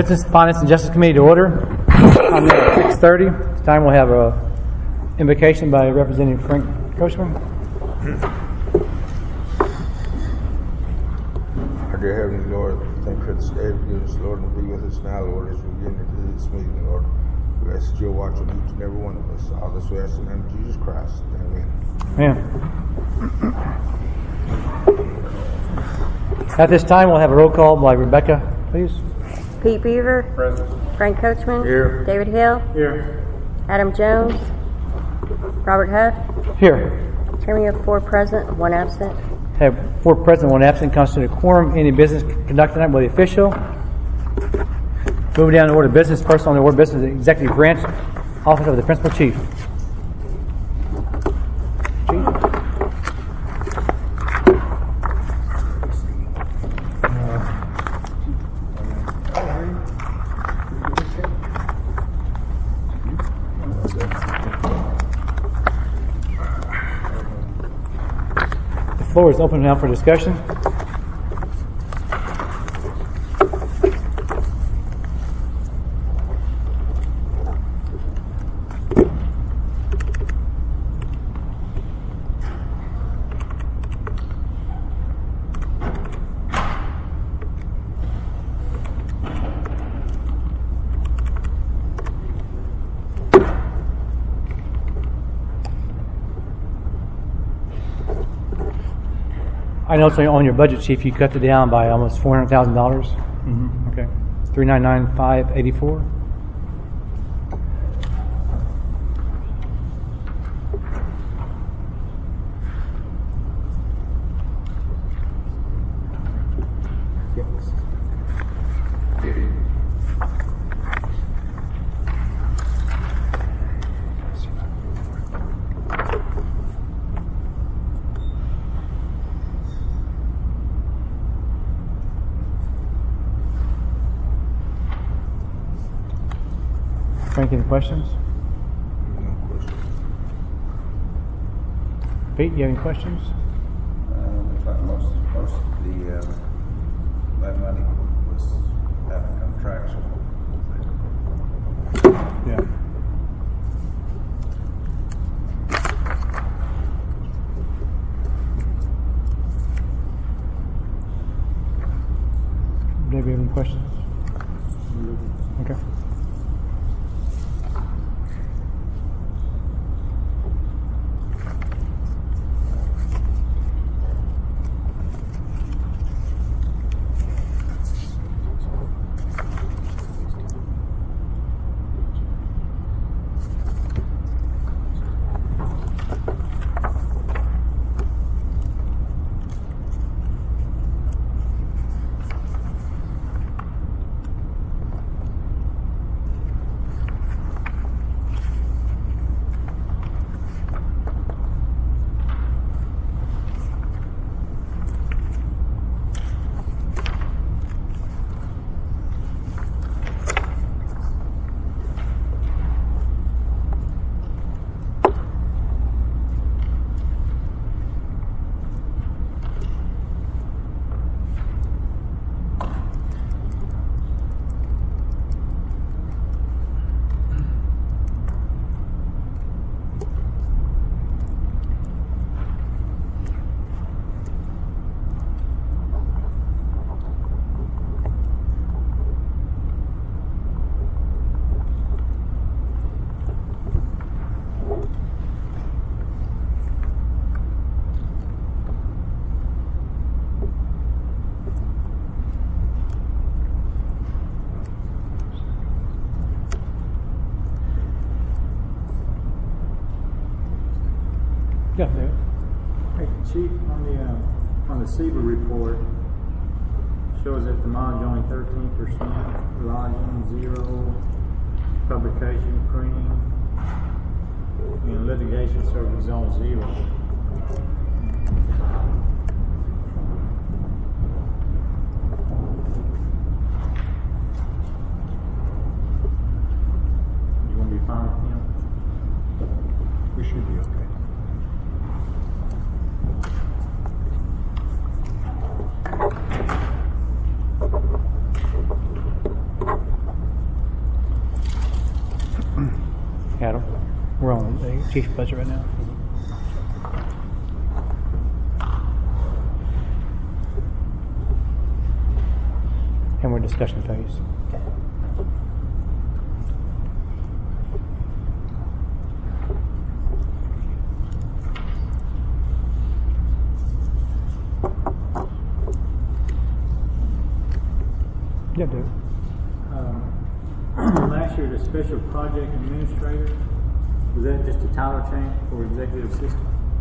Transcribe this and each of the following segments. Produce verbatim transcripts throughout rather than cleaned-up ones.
Business, Finance, and Justice Committee to order. I'm at six thirty. This time we'll have a invocation by Representative Frank Coachman. Our dear Heavenly Lord, thank you for this day. Give us, Lord, and be with us now, Lord, as we get into this meeting, Lord. We ask that you'll watch on each and every one of us. All this we ask in the name of Jesus Christ. Amen. Amen. At this time, we'll have a roll call by Rebecca, please. Pete Beaver. Present. Frank Coachman. Here. David Hill. Here. Adam Jones. Robert Huff. Here. Chairman, you have four present, one absent. Have four present, one absent, constitute a quorum. Any business conducted by the official. Moving down to order of business, first on the order of business, the executive branch, office of the principal chief. Chief. The floor is open now for discussion. I know on your budget, Chief, you cut it down by almost four hundred thousand dollars. Mm-hmm. Okay, three nine nine five eighty four. Frank, any questions? No question. Pete, you have any questions? Uh, looks like most, most of the, uh, that money was having contraction. Yeah. Dave, you have any questions? Okay. Yeah, David. Hey, Chief, on the uh, on the S E B A report, shows that the mileage only thirteen percent, lodging zero, publication, printing, and litigation service on zero. You want to be fine with him? We should be okay. chief's budget right now. And we're in discussion phase. Yeah, dude. Um, last year, the special project administrator, was that just a title change for executive assistant?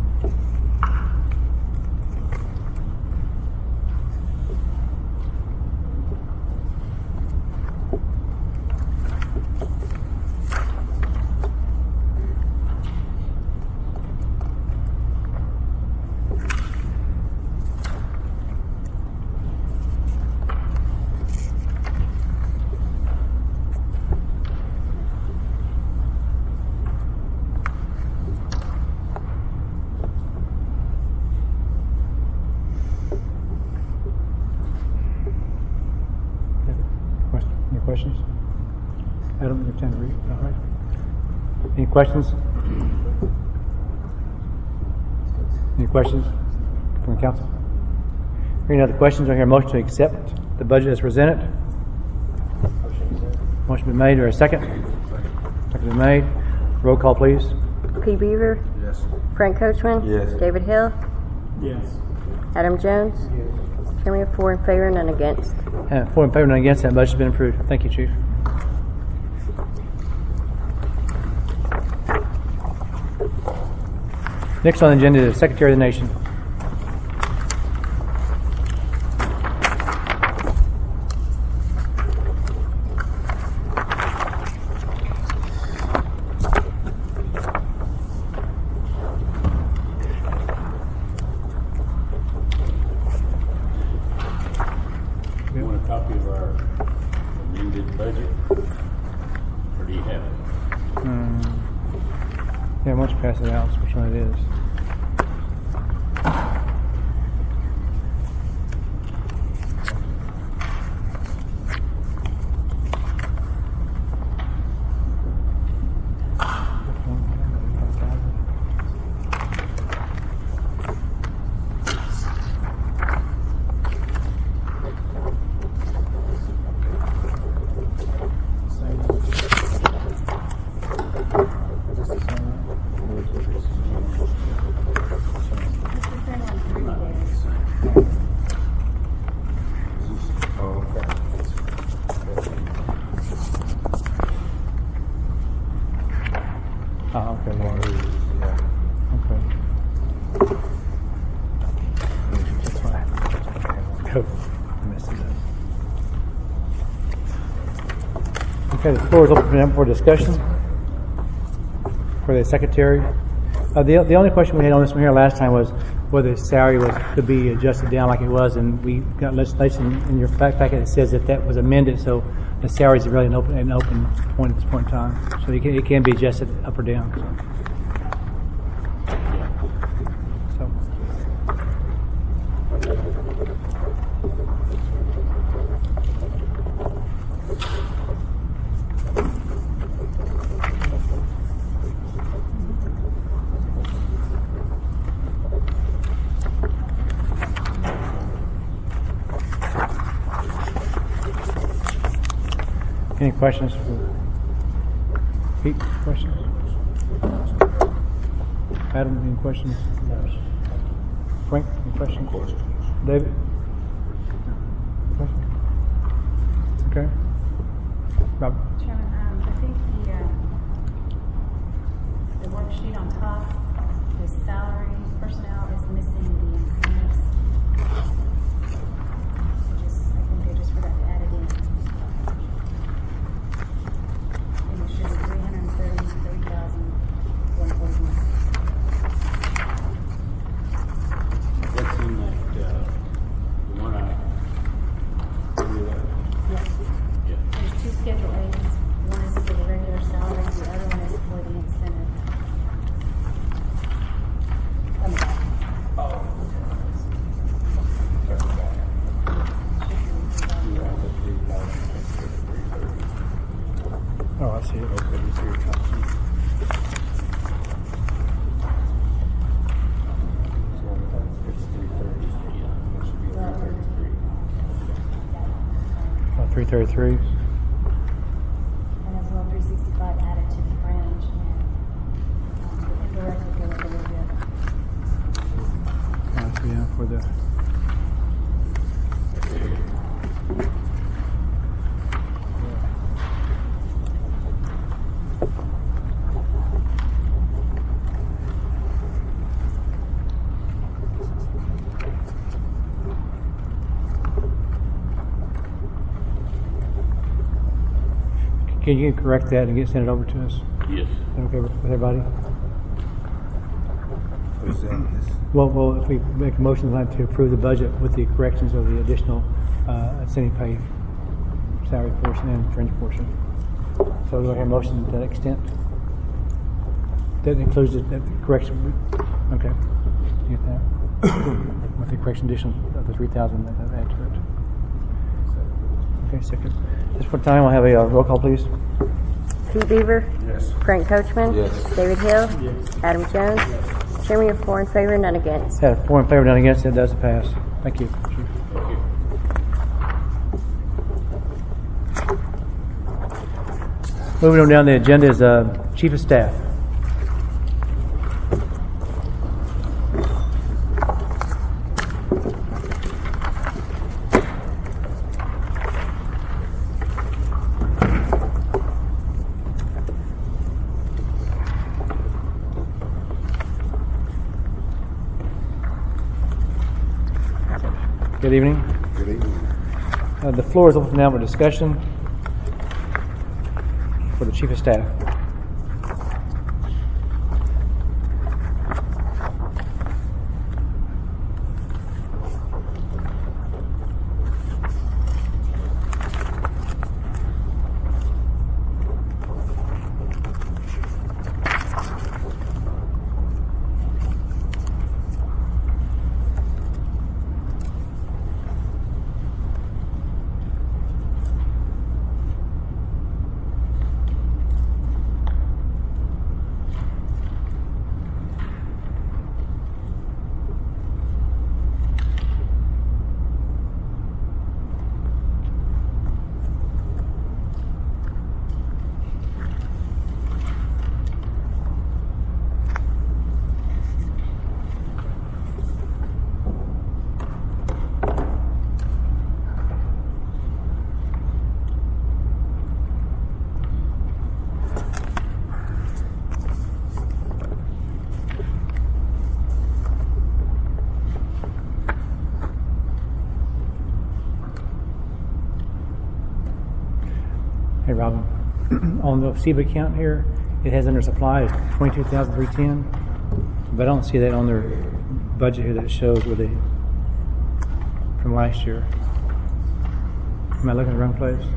Any questions? Adam, you have time to read? All right. Any questions? Any questions from the council? Hearing no other questions, I hear a motion to accept the budget as presented. Motion been made, or a second? Second been made. Roll call, please. Pete Beaver, Yes. Frank Coachman. Yes. David Hill, Yes. Adam Jones. Hearing of four in favor, none against. Uh, four in favor, none against. That budget's been approved. Thank you, Chief. Next on the agenda is Secretary of the Nation. You want a copy of our amended budget? Or do you have it? Um, yeah, why don't you pass it out, see which one it is. Oh, okay. Oh, okay, Oh, yeah. it is, yeah. Okay. That's fine. Go. I messed it up. Okay, the floor is open for discussion for the secretary. Uh, the the only question we had on this one here last time was whether the salary was could be adjusted down like it was, and we got legislation in your fact packet that says that that was amended, so the salary is really an open an open point at this point in time. So it can, it can be adjusted up or down. So. So. Any questions for Pete? Questions? Adam, any questions? Frank, any questions? Questions? David? Questions? Okay. Robert? Chairman, um, I think the, uh, the worksheet on top, the salary personnel is missing the incentives. I just, I think they just forgot to add it in. And it should be three hundred and thirty, thirty thousand, one forty-one. What's in that, uh, the one I, Yes. yeah. There's two Schedule A's. One is for the regular salary, the other one is for the incentive. three thirty-three. And as well, three sixty-five added to the fringe, and um, the indirect will go up a little bit. Uh, so yeah, for the Can you correct that and get send it over to us? Yes. Is that okay with everybody? What's that? This, Well, well, if we make a motion tonight to approve the budget with the corrections of the additional uh, incentive pay, salary portion and fringe portion. So do I hear a motion to that extent? That includes the, that correction. Okay. You get that? With the correction addition of the three thousand that I've added to it. Okay, second. Just for time, we'll have a uh, roll call, please. Pete Beaver. Yes. Frank Coachman. Yes. David Hill. Adam Jones. Chairman, you have four in favor, none against. Had four in favor, none against. It does pass. Thank you. Thank you. Moving on down the agenda is uh, Chief of Staff. Good evening. good evening. Uh, the floor is open now for discussion for the Chief of Staff. Hey, Robin. On the S E B account here, it has under supply is twenty-two thousand three ten, but I don't see that on their budget here that shows where they from last year. Am I looking at the wrong place?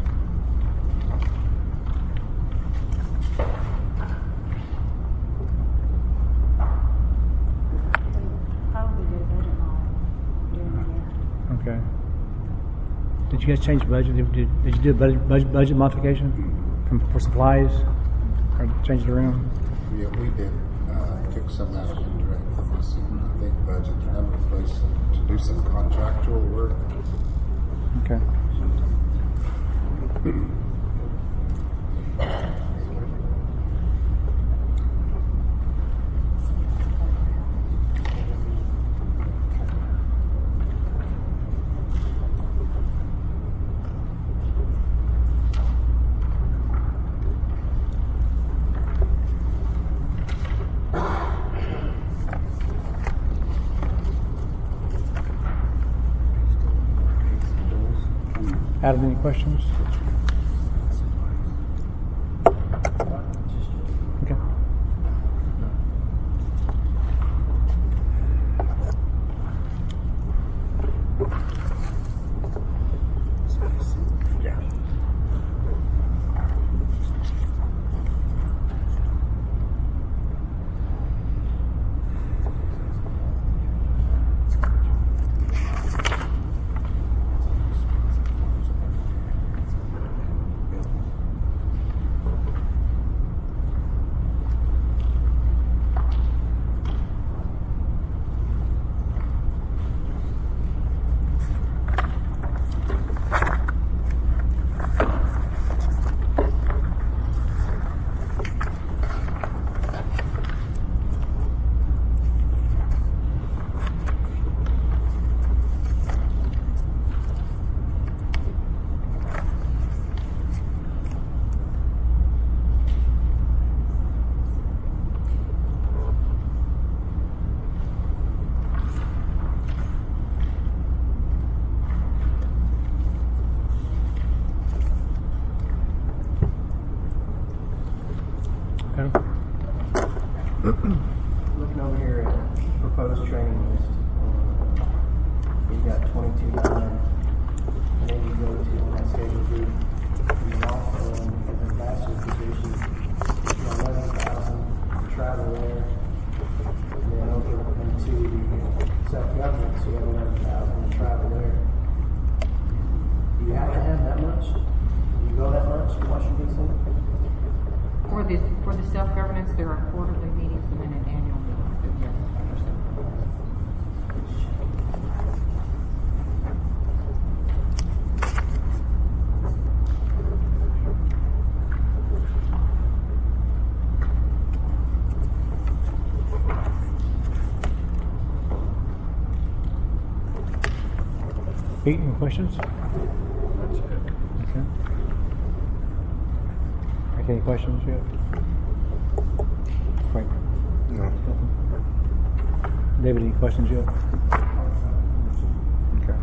Probably did a budget model during the year. Okay. Did you guys change the budget? Did, did, did you do a budget, budget, budget modification from, for supplies or change the room? Yeah, we did, uh, took some out of indirect costs and I think budget another place to do some contractual work. Okay. Adam, any questions? Okay. training list. Uh, You've got twenty-two nine, and then you go to on that schedule B. And then also, um, for the master position, you know, eleven thousand travel there. And then over into self-government, so you have eleven thousand travel there. Do you have to have that much? Do you go that much to Washington, D C? For the, for the self-governance, there are quarterly meetings and then an annual meeting, so yes, for self-governance. Pete, any questions? Okay. Okay, any questions yet? Frank? No. David, any questions yet? Okay.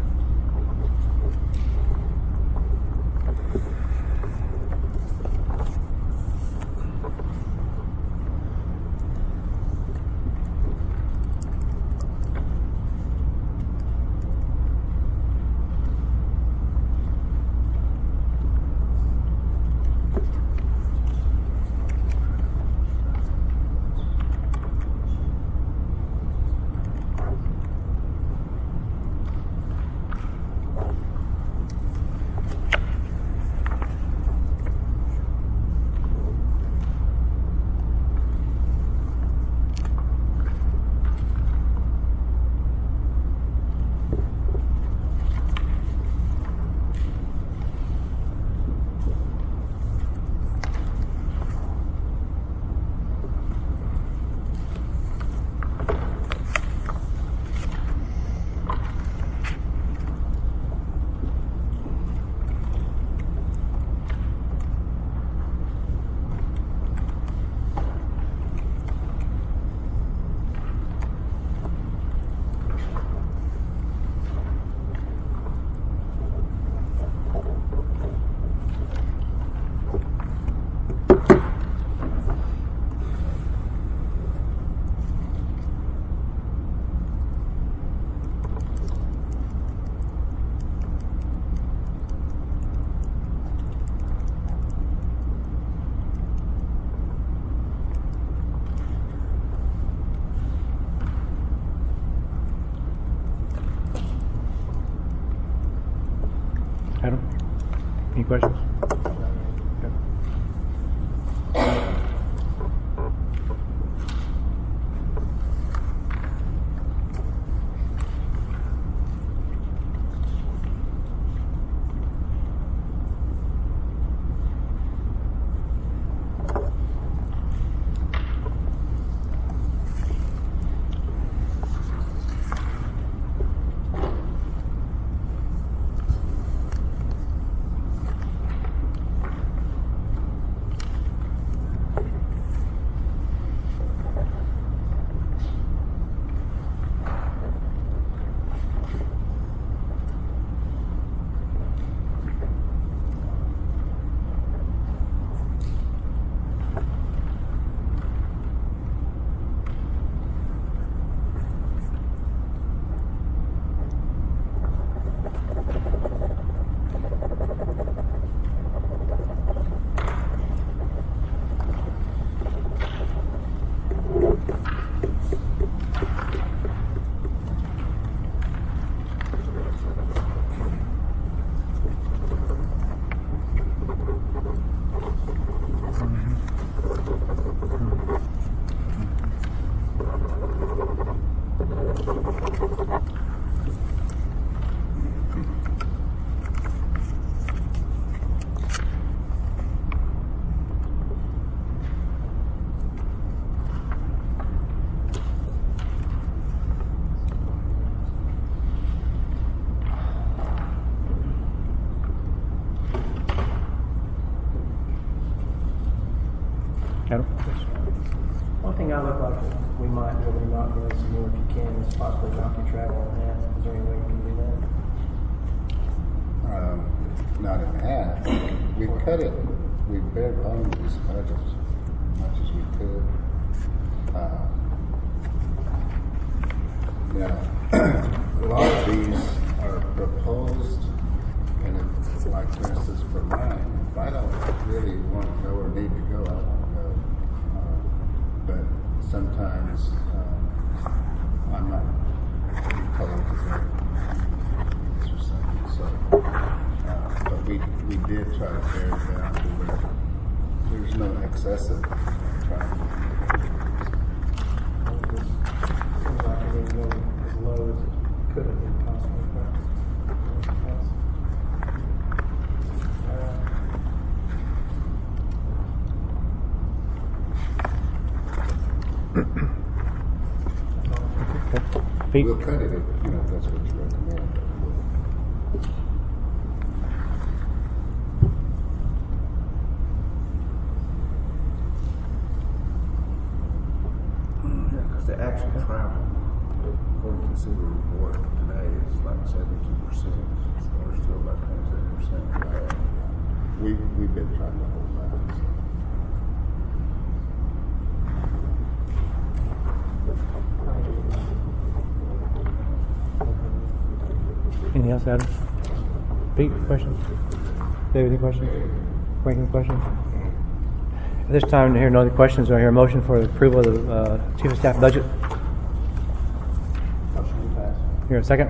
Adam, any questions? Okay. Adam? One thing I look like we might be able to knock down some more if you can is possibly knock your travel in half. Is there any way you can do that? Um, not in half. We cut it, we bare boned this budget as much as we could. Uh, Now, a lot of these are proposed, and it's like, for instance, for mine, if I don't really want to go or need to go, I won't go. Uh, but sometimes um, I'm not told to go or something. So, uh, but we we did try to pare it down to where there's no excessive traffic. Seems like it didn't go as low as it could have been possibly. But that's, Okay. Pete? We'll cut it if, you know, if that's what you recommend. Yeah, because the actual travel, according to the city report today, is like seventy-two percent, so we're still about twenty-seven percent. We, we've been trying to hold that. So. Anything else, Adam? Pete, questions? David, any questions? Frank, any questions? At this time, to hear no other questions, do I hear a motion for the approval of the uh, Chief of Staff budget? motion to pass. Here, a second?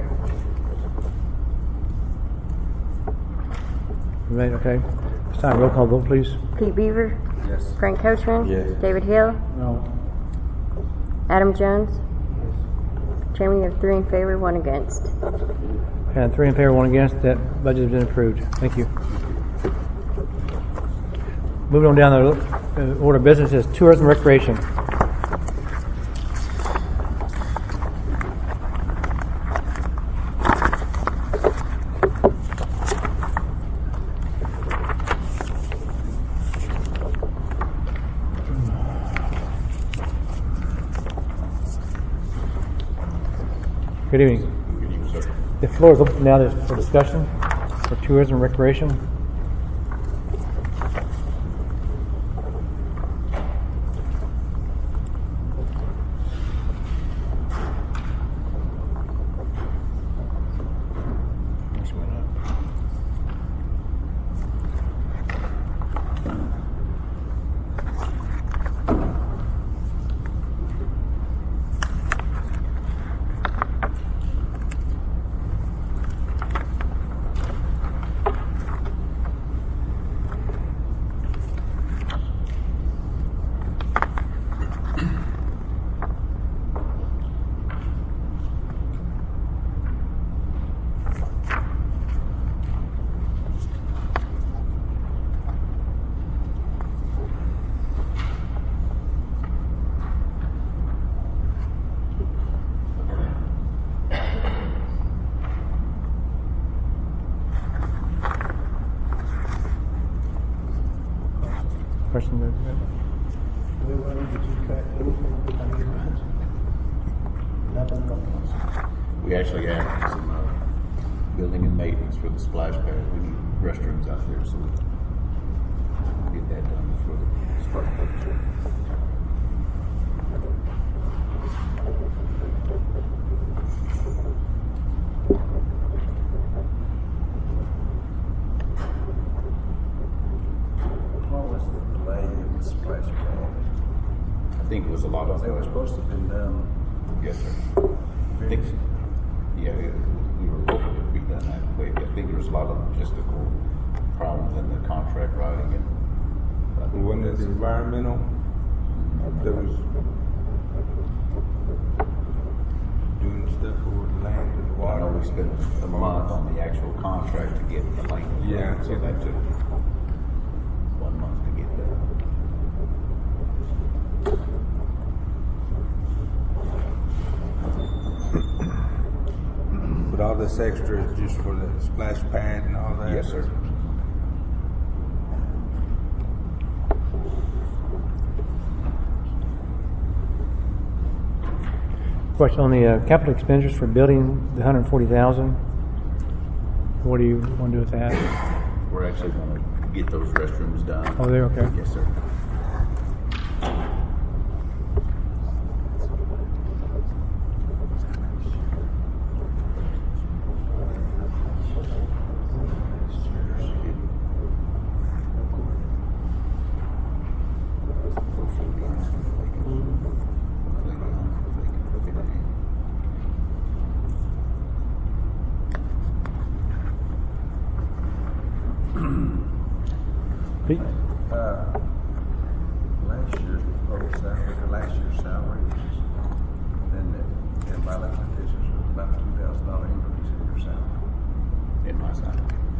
Right, okay. This time, roll call vote, please. Pete Beaver, Yes. Frank Cochran, Yes. David Hill, No. Adam Jones. Chairman, you have three in favor, one against. And three in favor, one against. That budget has been approved. Thank you. Moving on down the uh, order of business is tourism and recreation. Good evening. Good evening, sir. The floor is open now for discussion for tourism and recreation. Question there? Will, when did you cut anything on your budget? Nothing but We actually added some uh, building and maintenance for the splash pad. We need restrooms out there, so we get that done before the start of the budget. What was the delay in the splash pad? I think it was a lot of. They were supposed to have been done. Yes, sir. I think, yeah, we we were hoping it would be done that way. I think there was a lot of logistical problems in the contract writing and. I think Wasn't it the that's- environmental that was doing stuff over the land and the I water? know we spent a month on the actual contract to get the lane. Yeah. So that took one month to get done. But all this extra is just for the splash pad and all that? Yes, sir. Question on the uh, capital expenditures for building the one hundred forty thousand. What do you want to do with that? We're actually going to get those restrooms done. Oh, they're okay. Yes, sir. my side.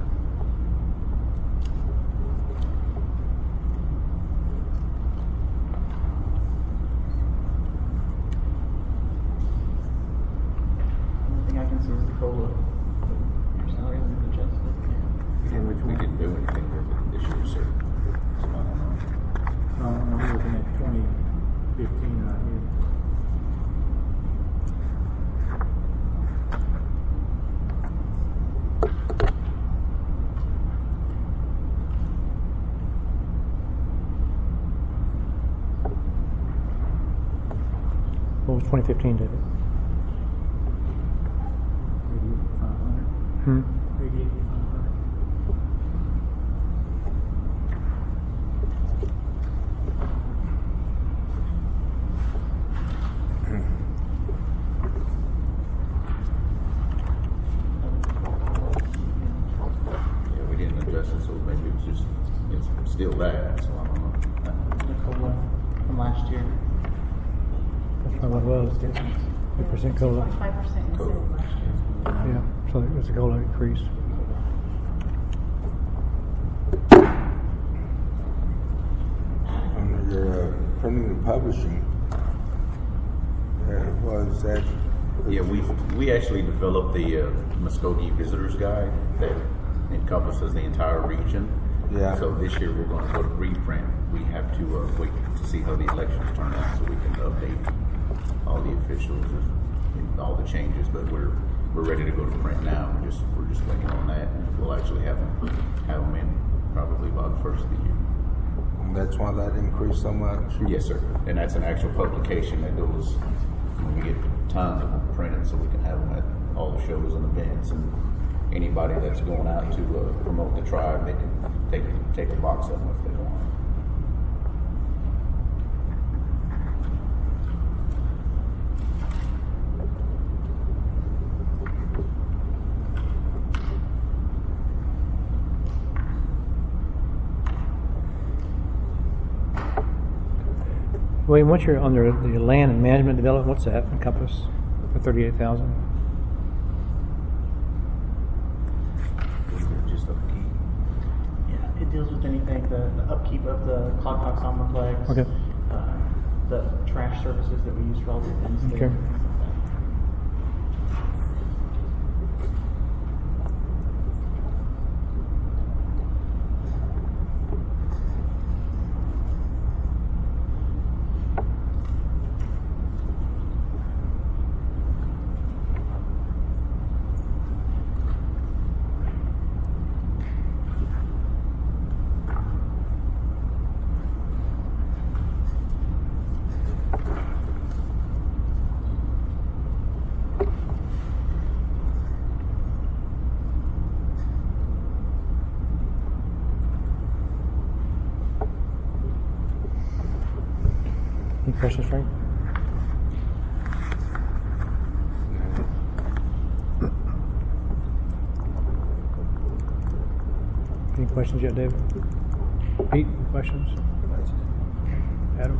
Only thing I can see is the COLA. Your salary hasn't adjusted. We didn't, we didn't do anything with it this year, so. so I don't know. No, no, we're looking at twenty fifteen right here. What was twenty fifteen, David? Eighty-eight, five hundred. Hmm? Eighty-eight, five hundred. Yeah, we didn't adjust it, so maybe it's just, it's still that, so I don't know. The COLA from last year. That's not what it was. Two percent COLA. Five percent instead of last year. Yeah, so it was a COLA increase. Under your uh, printing and publishing, uh, was that? Yeah, we, we actually developed the uh, Muskogee Visitors Guide that encompasses the entire region. Yeah. So this year we're going to go to reprint. We have to uh, wait to see how the elections turn out so we can update all the officials and all the changes. But we're we're ready to go to print now. We're just we're just waiting on that, and we'll actually have them have them in probably by the first of the year. And that's why that increased so much? Yes, sir. And that's an actual publication that goes when we get tons of them printed, so we can have them at all the shows and events, and anybody that's going out to uh, promote the tribe, they can take take a box of them if they want. Wait, what's your, under the land and management development, what's that encompass for thirty-eight thousand? Just upkeep. Yeah, it deals with anything, the, the upkeep of the Clock Talk Somberplex. Okay. Uh, the trash services that we use for all the events. there, Okay. things like that. Any questions, Frank? Any questions yet, David? Pete, any questions? Adam?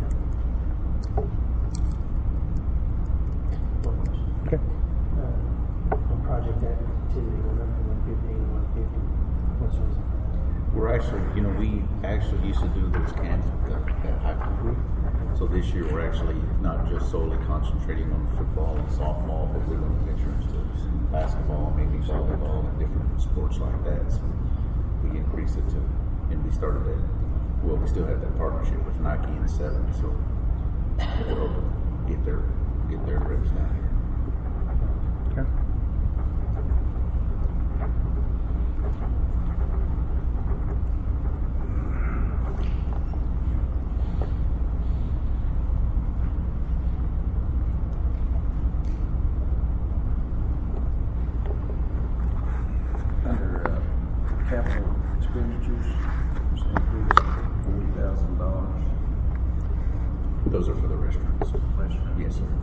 One question. Okay. Uh, on project activity, we went from one fifty to one fifty. What's the reason for that? We're actually, you know, we actually used to do those camps with the, that high school group. So this year we're actually not just solely concentrating on football and softball, but we're going to venture into basketball, maybe volleyball, and different sports like that. So we increased it to, and we started that. Well, we still have that partnership with Nike and Seven, so we're hoping to get their get their reps down here. Okay. Under uh, capital expenditures, there's an increase of forty thousand dollars. Those are for the restaurants. Restaurant. Yes, sir.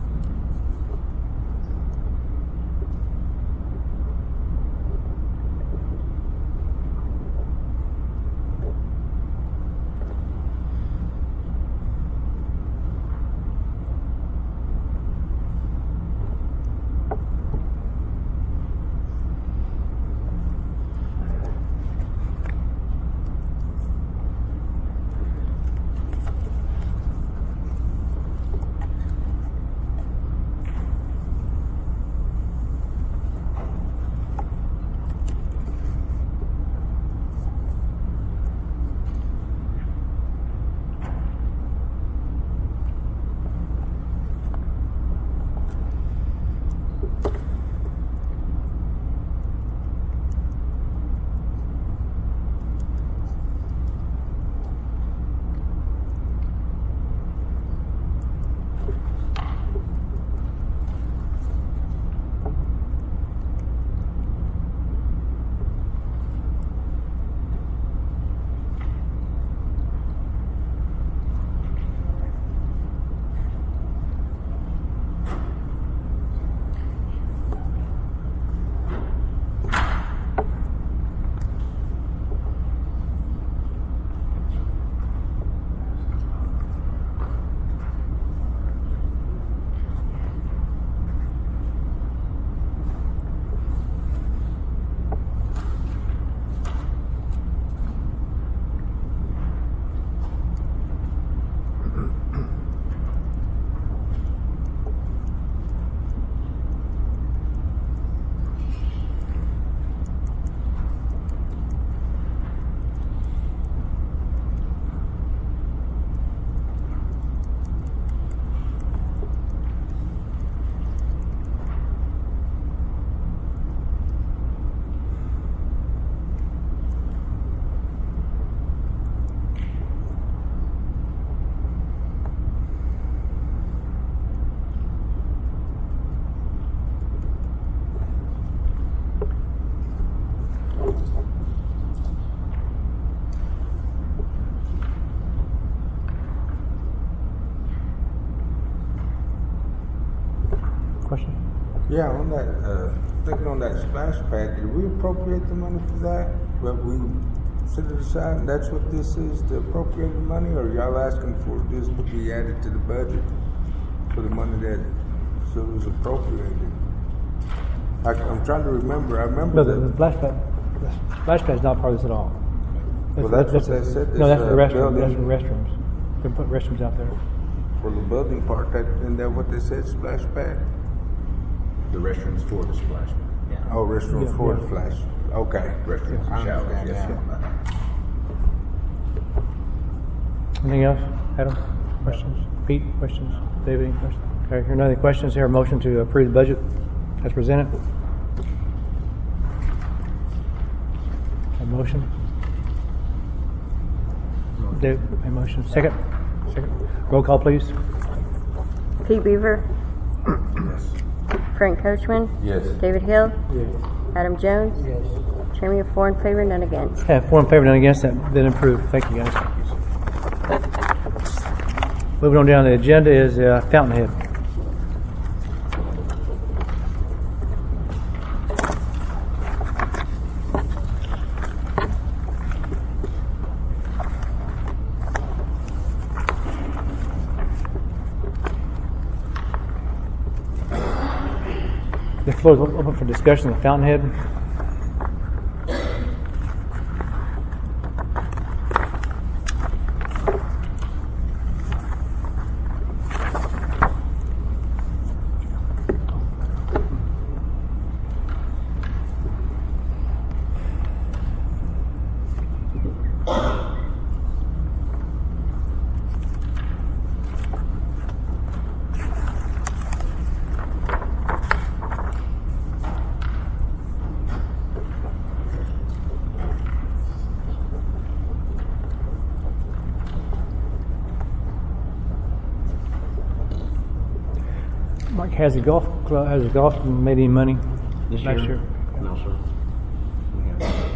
Yeah, on that, uh, thinking on that splash pad, did we appropriate the money for that? But we set it aside, and that's what this is, the appropriated money, or y'all asking for this to be added to the budget for the money that, so it was appropriated? I, I'm trying to remember, I remember No, the, that. the splash pad, the splash pad is not part of this at all. Well, that's what they said, No, this, that's for uh, the restroom, that's building- for restrooms. They put restrooms out there. For the building part, that, isn't that what they said, splash pad? The restrooms for the splash pad. Yeah. Oh, restrooms Yeah, for yeah. the flash. Okay. Restrooms I and showers, understand yes, now. sir. Anything else? Adam, questions? Pete, questions? David, any questions? Okay, here are no other questions. Here, a motion to approve the budget as presented. A motion? David, a motion. Second? Second. Roll call, please. Pete Beaver, Yes. Frank Coachman, Yes. David Hill, Yes. Adam Jones. Yes. Chairman, four in favor, none against. Have four in favor, none against, that been approved. Thank you, guys. Moving on down the agenda is uh, Fountainhead. The floor is open for discussion on the Fountainhead. Mike, has the golf club, has the golf made any money This last year? year? No, sir. We haven't.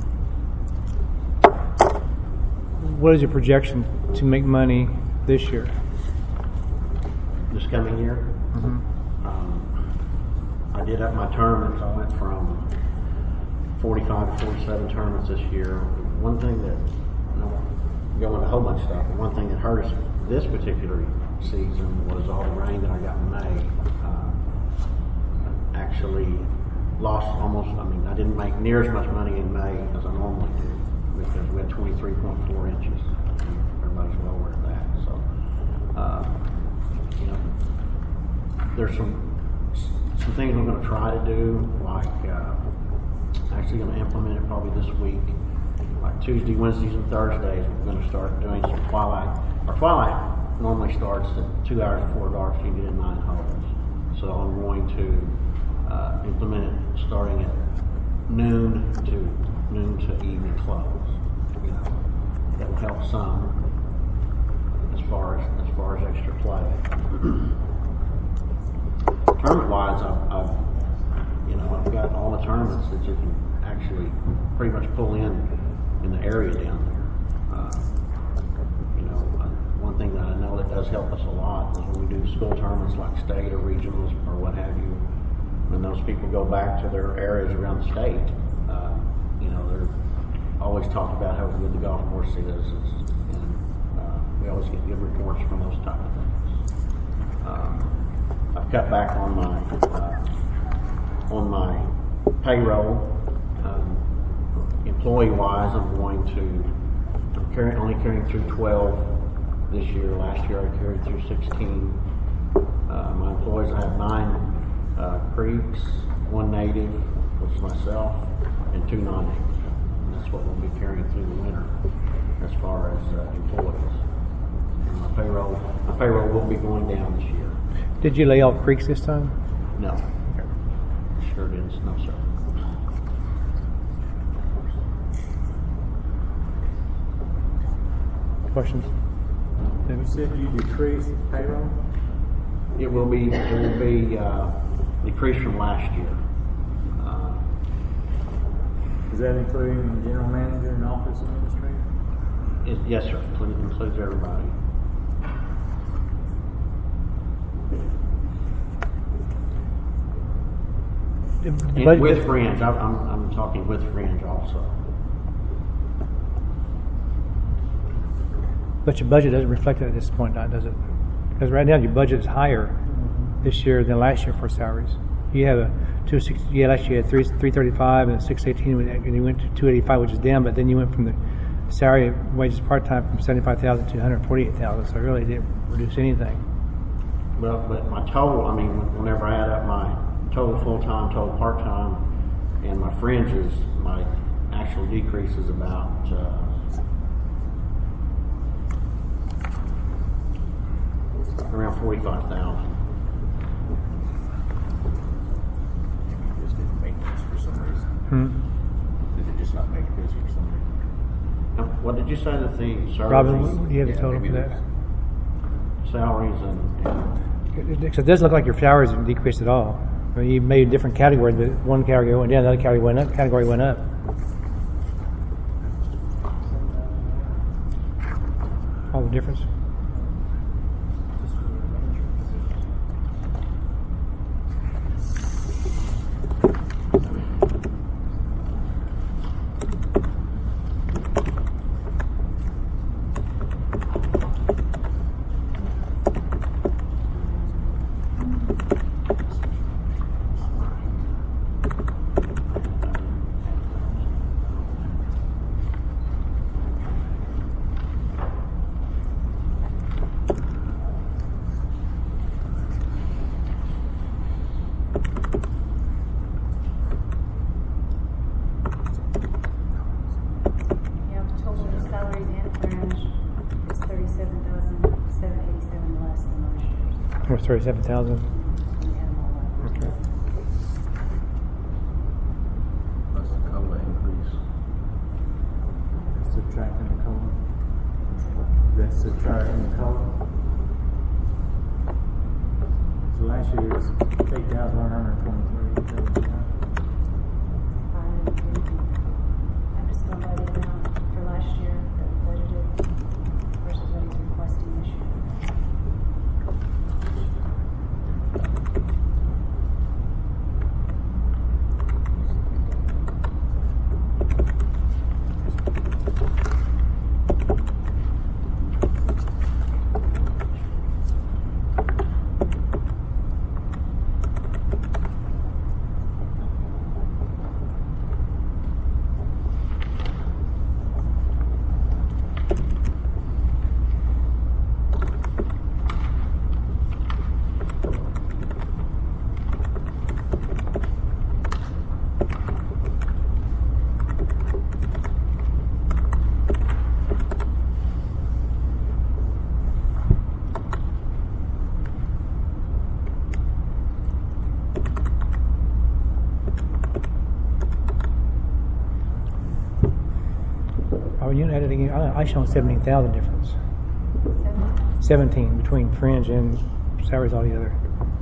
What is your projection to make money this year? This coming year, Mhm. um, I did up my tournaments. I went from forty-five to forty-seven tournaments this year. One thing that, I don't go into a whole bunch of stuff, but one thing that hurt us this particular season was all the rain that I got in May. Uh, I actually lost almost, I mean, I didn't make near as much money in May as I normally do because we had twenty-three point four inches. Everybody's well aware of that. So, uh, you know, there's some some things I'm going to try to do, like uh, actually going to implement it probably this week. Like Tuesday, Wednesdays, and Thursdays, we're going to start doing some twilight. Our twilight normally starts at two hours before dark, so you get in nine holes. So I'm going to uh, implement it starting at noon to noon to evening close. You know, that will help some as far as as far as extra play. Tournament-wise, I've, I've you know I've got all the tournaments that you can actually pretty much pull in in the area down there. Uh, you know, uh, one thing that I know that does help us a lot is when we do school tournaments like state or regionals or what have you. When those people go back to their areas around the state, uh, you know, they're always talk about how good the golf course is, and uh, we always get good reports from those type of things. Um, I've cut back on my uh, on my payroll. Um, employee-wise, I'm going to I'm carrying, only carrying through twelve this year. Last year, I carried through sixteen. Uh, my employees, I have nine uh, Creeks, one native, which is myself, and two non-native. And that's what we'll be carrying through the winter as far as uh, employees. And my payroll, my payroll will be going down this year. Did you lay off creeks this time? No. Sure didn't. No, sir. Questions? You said you decreased payroll? It will be. It will be uh, decreased from last year. Uh, Is that including the general manager and office administrator? it, yes, sir. Includes, includes everybody. the And budget- with fringe, I'm, I'm, I'm talking with fringe also. But your budget doesn't reflect that at this point, does it? Because right now your budget is higher this year than last year for salaries. You have a two sixty. Yeah, last year you had three three thirty five and six eighteen, and you went to two eighty five, which is down. But then you went from the salary wages part time from seventy five thousand to one hundred forty eight thousand. So it really didn't reduce anything. Well, but my total, I mean, whenever I add up my total full-time, total part-time, and my fringes, my actual decrease is about, uh, around forty-five thousand. Just didn't make this for some reason. Hmm. Did it just not make this for some reason? Now, what did you say that the Robin, salaries, what do you have the Yeah, total maybe for it that? salaries and, and It, it doesn't look like your salaries have decreased at all. I mean, you made different categories, but one category went down, the other category went up. Category went up. All the difference. Yeah, total salaries and fringe is thirty-seven thousand, seven eighty-seven less than last year's. Or thirty-seven thousand. When you add them all up. Okay. That's the COLA increase. Subtracting the COLA. That's subtracting the COLA. So last year it's eight thousand one hundred twenty-three. I'm just going by the amount for last year that we budgeted versus what he's requesting this year. Oh, you added again. I, I shown seventeen thousand difference. Seven? Seventeen between fringe and salaries altogether.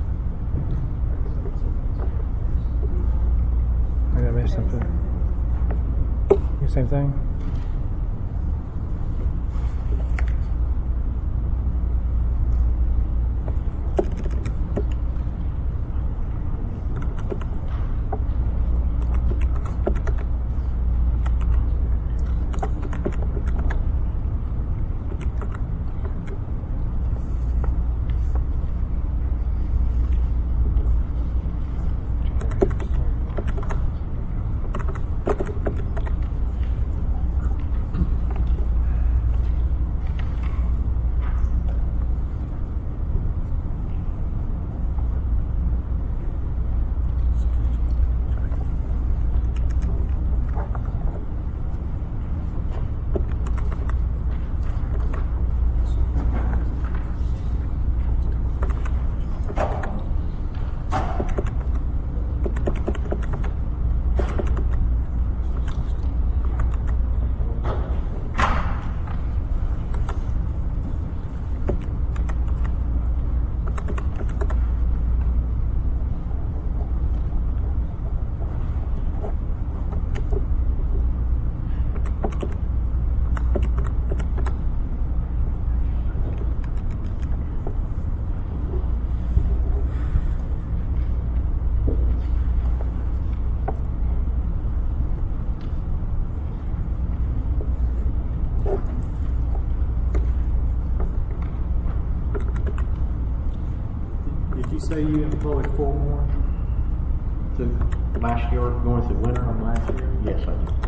Maybe I missed something. You same thing? say you employed four more Through last year, going through winter? from last year? Yes, I do.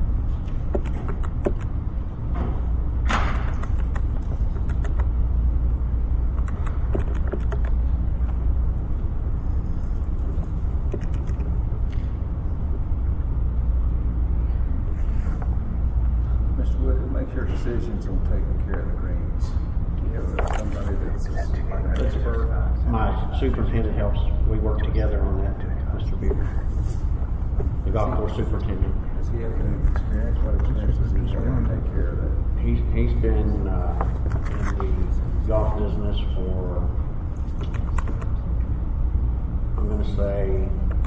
Mister Wood, who makes your decisions on taking care of the greens? You have somebody that's like Pittsburgh. My superintendent helps, we work together on that, Mister Beaver. The golf course superintendent. Does he have any experience? What experience does he have to take care of that? He's, he's been uh, in the golf business for, I'm going to say,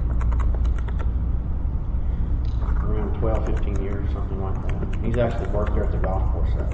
around twelve, fifteen years, something like that. He's actually worked there at the golf course uh,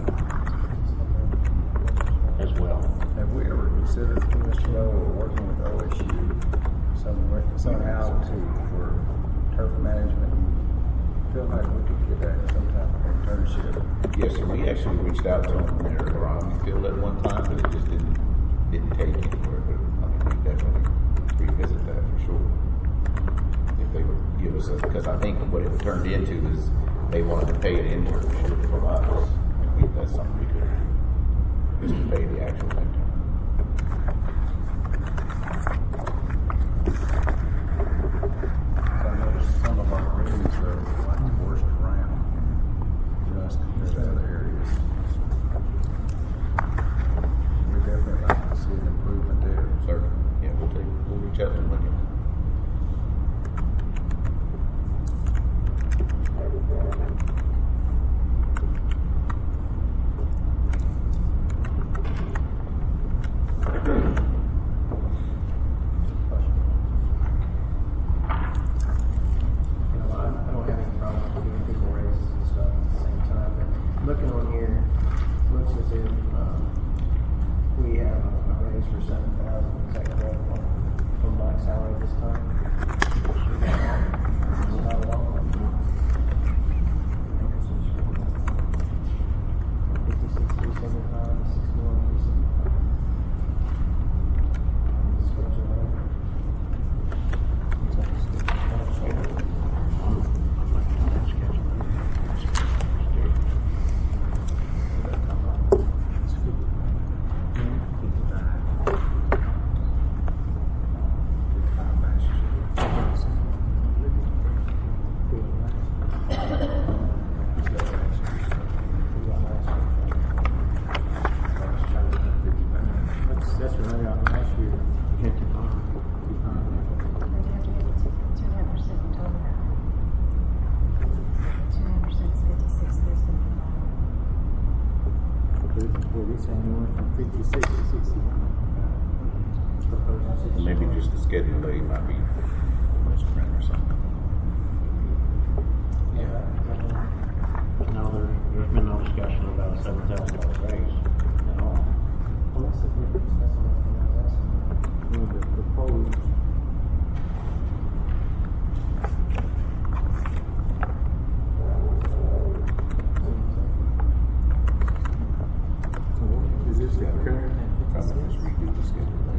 as well. Have we ever considered, Mister Lowe, working with O S U some, somehow to, for turf management? Feel like we could get that some type of internship. Yes, sir. We actually reached out to them there around the field at one time, but it just didn't didn't take anywhere. But I mean, we definitely revisit that for sure. If they would give us a, because I think what it turned into is they wanted to pay an internship from us. And we, that's something we could just to pay the actual intern. So I noticed some of our greens are like the worst around, just compared to other areas. We definitely like to see an improvement there. Sir, yeah, we'll take, we'll reach out to them again. You know, I, I don't have any problem giving people raises and stuff at the same time, but looking on here, looks as if, um, we have a a raise for seven thousand, is that correct, on, on my salary this time? Not at all. Fifty-six, three seventy-five, sixty-one, three seventy-five. Schedule over. That's, that's what I got last year. fifty-five. They have to give it two, two and a half percent in total. Two and a half percent is fifty-six, three seventy-five. Well, we saying we went from fifty-six to sixty-one. And maybe just the schedule A might be misprint or something. No, there, there's been no discussion about a seven thousand dollar raise at all. Well, what's the difference? That's the only thing I was asking. Well, the proposed. So what is this the current at Probably just fifty-six? redo the schedule A.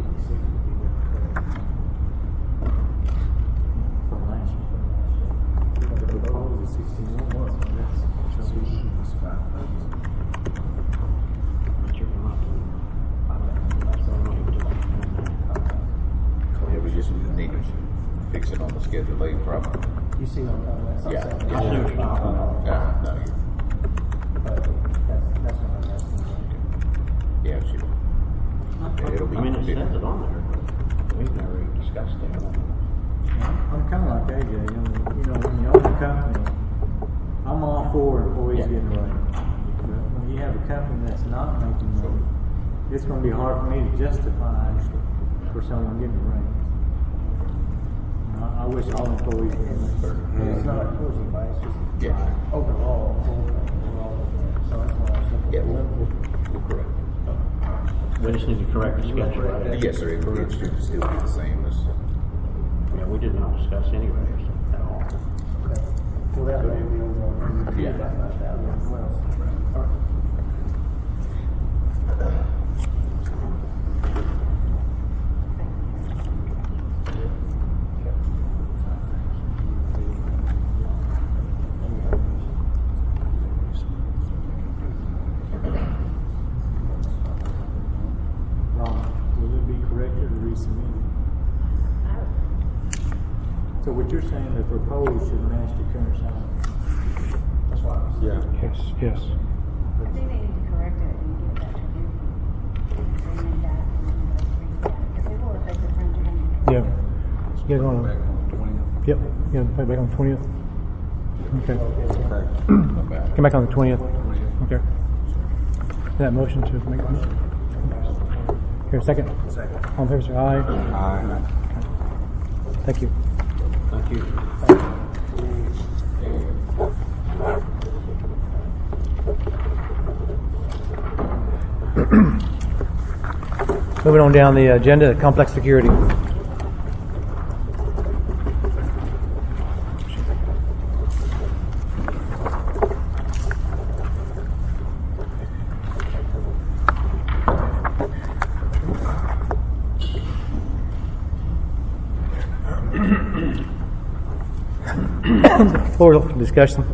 From last year. But the proposed is sixty-one, so that's, so we It's five thousand. But you're not doing, that's the only way to do it. Yeah, we just need to fix it on the schedule A problem. You see what I'm talking about? Yeah. Something- I see what you're talking about. Yeah, no, you- But that's, that's what I'm asking. yeah, sure. Yeah, it'll be. I mean, it says it on there, but we've never even discussed it. I'm kind of like A J, you know, you know, when you own a company, I'm all for employees Yeah. getting a raise. But when you have a company that's not making money, it's gonna be hard for me to justify for someone getting a raise. You know, I I wish all employees would have raise. It's not towards anybody, it's just Yeah. overall, whole thing, overall. So that's why I was looking. Yeah, we'll, we'll, we'll correct We just need to correct the schedule, it. right? Yes, sir, it it should still be the same as, Yeah, we did not discuss any raise at all. Okay. Well, that way we will, Yeah. about five thousand as well. All right. So what you're saying, the proposed should match the current sign? That's why I was. Yeah. Yes, yes. I think they need to correct it and give it back to you. Bring it back and then let's bring it back, because it will affect the fringe anyway. Yeah. You guys want Back to? on the twentieth. Yep. You want to put it back on the twentieth? Okay. Okay. Come back on the twentieth. Okay. That motion to make. Here, second. Second. All in favor, say aye. Aye. Thank you. Thank you. Moving on down the agenda, complex security. The floor is open for discussion.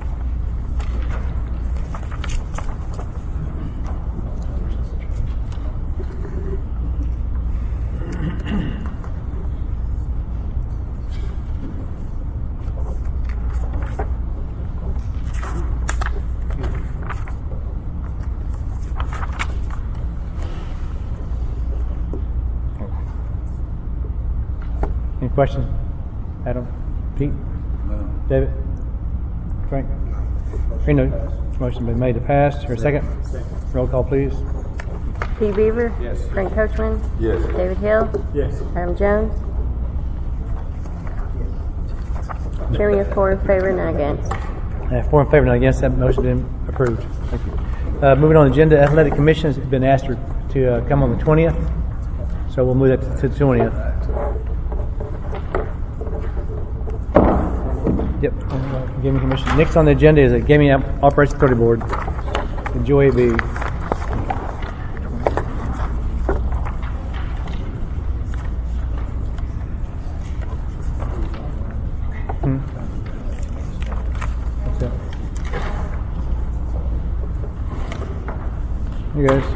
Any questions? Adam? Pete? David? Frank? Hearing no, motion been made to pass. Here, a second. Roll call, please. Pete Beaver? Yes. Frank Coachman? Yes. David Hill? Yes. Adam Jones? Chairman, you have four in favor, none against. Uh, four in favor, none against. That motion been approved. Thank you. Uh, moving on, the agenda, athletic commission has been asked to, to uh, come on the twentieth, so we'll move that to the twentieth. Yep. uh, Gaming commission. Next on the agenda is a gaming Op- operations authority board. The Joy B. Hmm. What's that? You guys.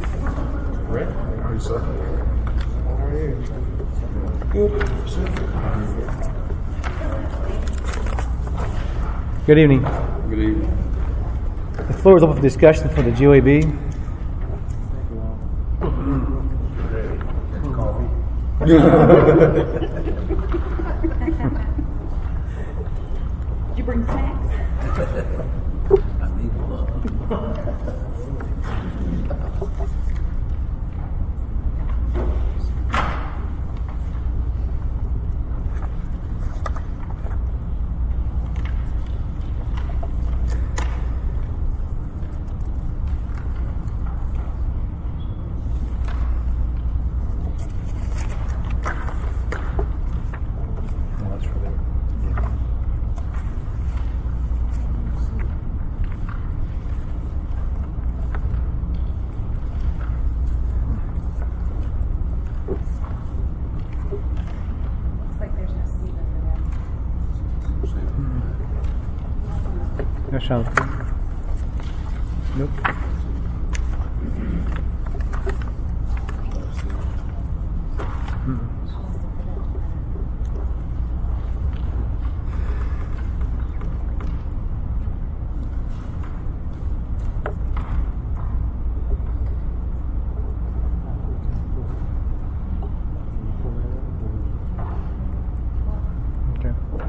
Good evening. Good evening. The floor is open for discussion for the G O A B. Did you bring snacks? I need love. Looks like there's no SEBA for that. That sounds good. Nope. Okay.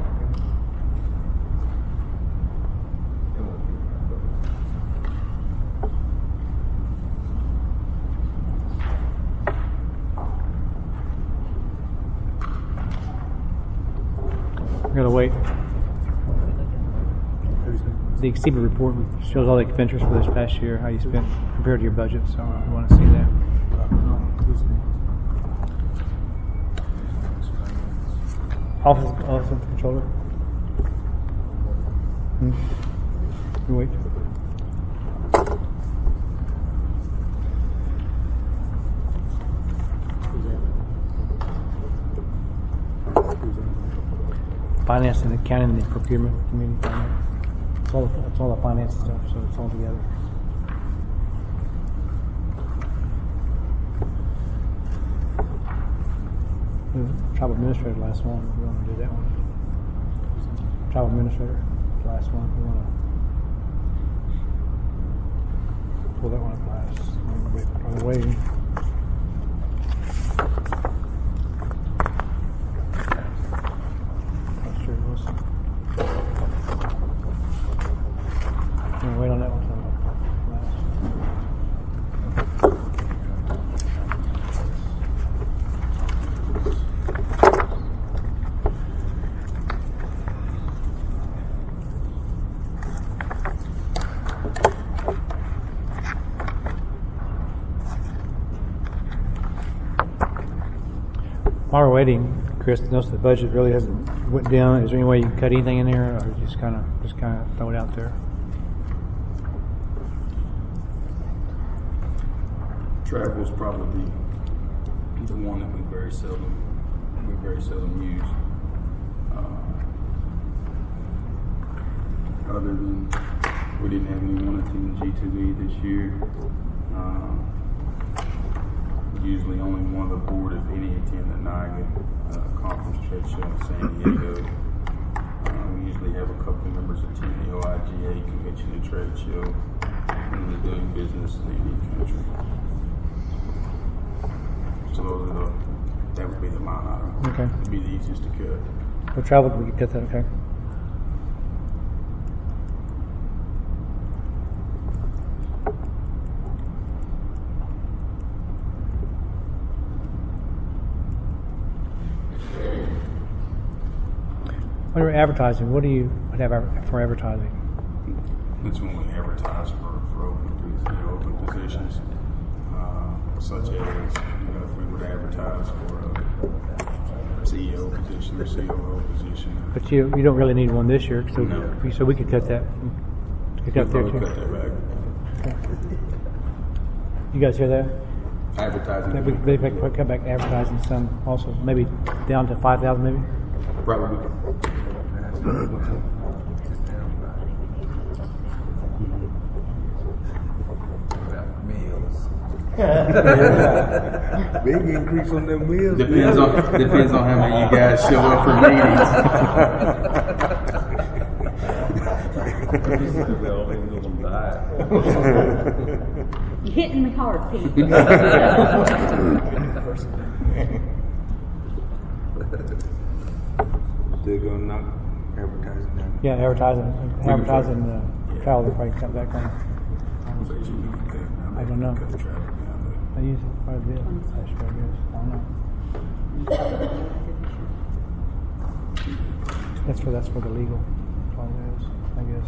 We're gonna wait. The exceeded report shows all the expenditures for this past year, how you spent compared to your budget, so we want to see that. Office, Office of the Controller. Hmm. You wait. Finance and accounting and procurement, community finance. It's all, it's all the finance stuff, so it's all together. Hmm. Tribal administrator last one, we want to do that one. travel administrator, the last one. We want to pull that one up last. Wait, while we're waiting. Not sure it was. We'll wait on that one till last. While we're waiting, Chris, notice the budget really hasn't went down. Is there any way you can cut anything in there, or just kind of just kind of throw it out there? Travel is probably the one that we very seldom we very seldom use. Uh, other than we didn't have anyone attend G two E this year. Uh, Usually only one of the board, if any, attend the NIAGA uh, conference trade show in San Diego. Uh, we usually have a couple of members attend the O I G A convention and trade show when they're doing business in any country. So those are the, that would be the line item. Okay. It'd be the easiest to cut. For travel, we can cut that, okay? Under advertising, what do you what have for advertising? That's when we advertise for, for open, you know, open positions, uh, such as, you know, if we would advertise for a C E O position or C O O position. But you you don't really need one this year, so No. so we could cut that. Could cut there We'll too. cut that back. Okay. You guys hear that? Advertising. That we they make cut back advertising some also, maybe down to five thousand maybe. Probably. Meals. Big increase on them meals. Depends on depends on how many you guys show up for You're hitting me hard, Pete. They're gonna knock advertising down. Yeah, advertising advertising uh, travel they probably cut back on. I don't know. Cut the traffic down, I use it quite a bit last year, I guess. I don't know. That's for that's for the legal. That's all it is, I guess.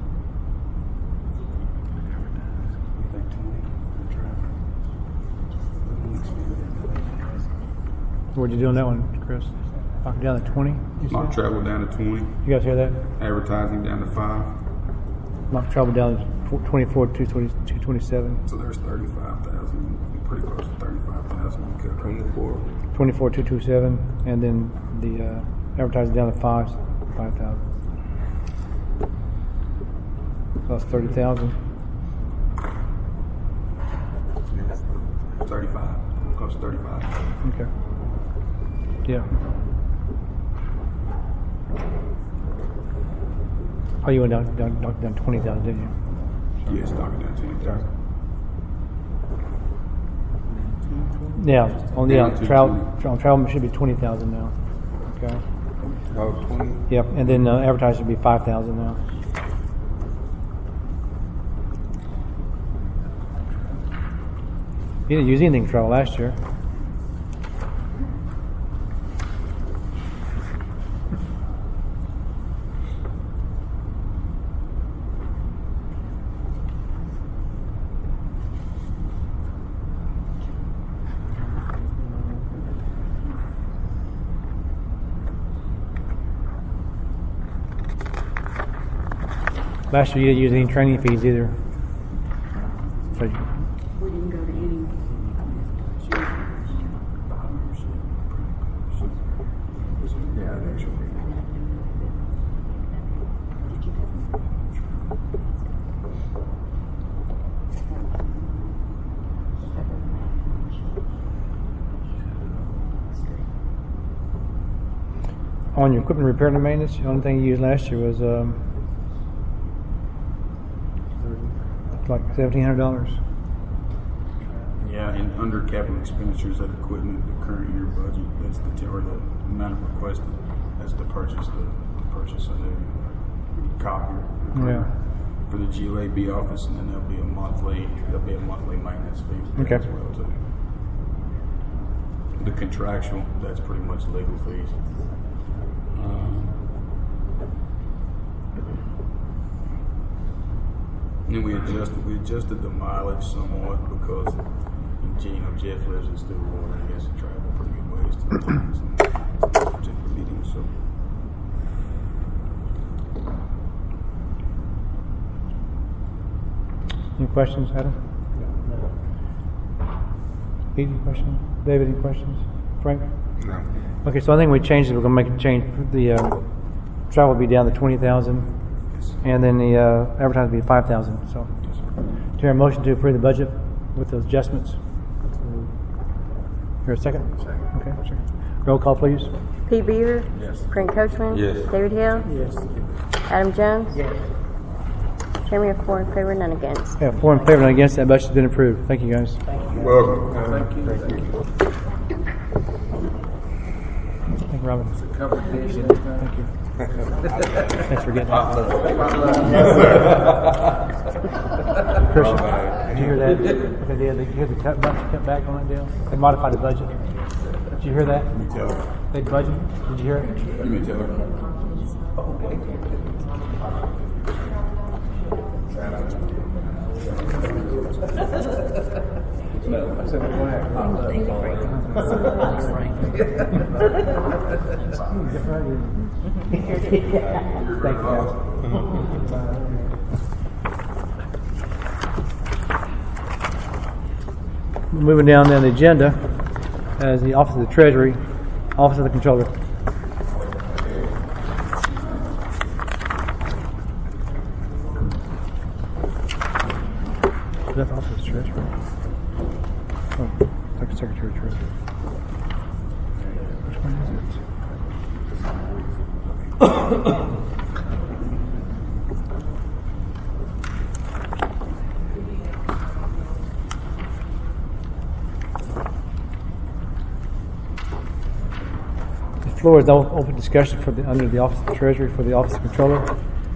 What'd you do on that one, Chris? Knock it down to twenty? You Knock said? travel down to twenty. You guys hear that? Advertising down to five. Knock travel down to twenty-four, two twenty-seven. So there's thirty-five thousand. Pretty close to thirty-five thousand. Twenty-four. twenty-four, two twenty-seven, and then the uh, advertising down to five, five thousand. So that's thirty thousand. Thirty-five. Close to thirty-five. Okay. Yeah. Oh, you went down down down, down twenty thousand, didn't you? Yes, knocking down twenty thousand. Yeah. On the Down uh, to travel twenty. tra- travel should be twenty thousand now. Okay. Oh, twenty. Yep. And then uh, advertising should be five thousand now. You didn't use anything for travel last year. Last year you didn't use any training fees either. So you- We didn't go to any. Yeah, there's your On your equipment repair and maintenance, the only thing you used last year was um, like seventeen hundred dollars. Yeah, and under capital expenditures of equipment, the current year budget, that's the, or the amount requested, that's to purchase the, to purchase a new copier. Yeah. For the G O A B office, and then there'll be a monthly, there'll be a monthly maintenance fee for that Okay. as well too. The contractual, that's pretty much legal fees. Um, and we adjusted, we adjusted the mileage somewhat because Gene, Jeff lives in Stillwater, and he has to travel pretty good ways to the times and particular meetings. So. Any questions, Adam? Pete, any questions? David, any questions? Frank? No. Okay, so I think we changed it. We're going to make a change. The uh, travel will be down to twenty thousand, and then the uh, advertising will be five thousand. So, to hear a motion to approve the budget with those adjustments. Here a second. Second. Okay. Second. Roll call, please. Pete Beaver. Yes. Frank Coachman. Yes. David Hill. Yes. Adam Jones. Yes. Chairman, you have four in favor, none against. Yeah, four in favor, none against. That budget's been approved. Thank you, guys. Welcome. Thank you. Thank you. Thank you, Robin. Covered vision. Thank you. Thanks for getting that. Christian, did you hear that? Okay, did you hear the cut back, cut back on that deal? They modified the budget. Did you hear that? Let me tell her. They budget? Did you hear it? Let me tell her. No, I said we're going to have hot Thank you, guys. Moving down then the agenda as the Office of the Treasury, Office of the Controller. Is that the Office of the Treasury? Oh, like Secretary of Treasury. Which one is it? The floor is o- open discussion for the, under the Office of the Treasury for the Office of Controller.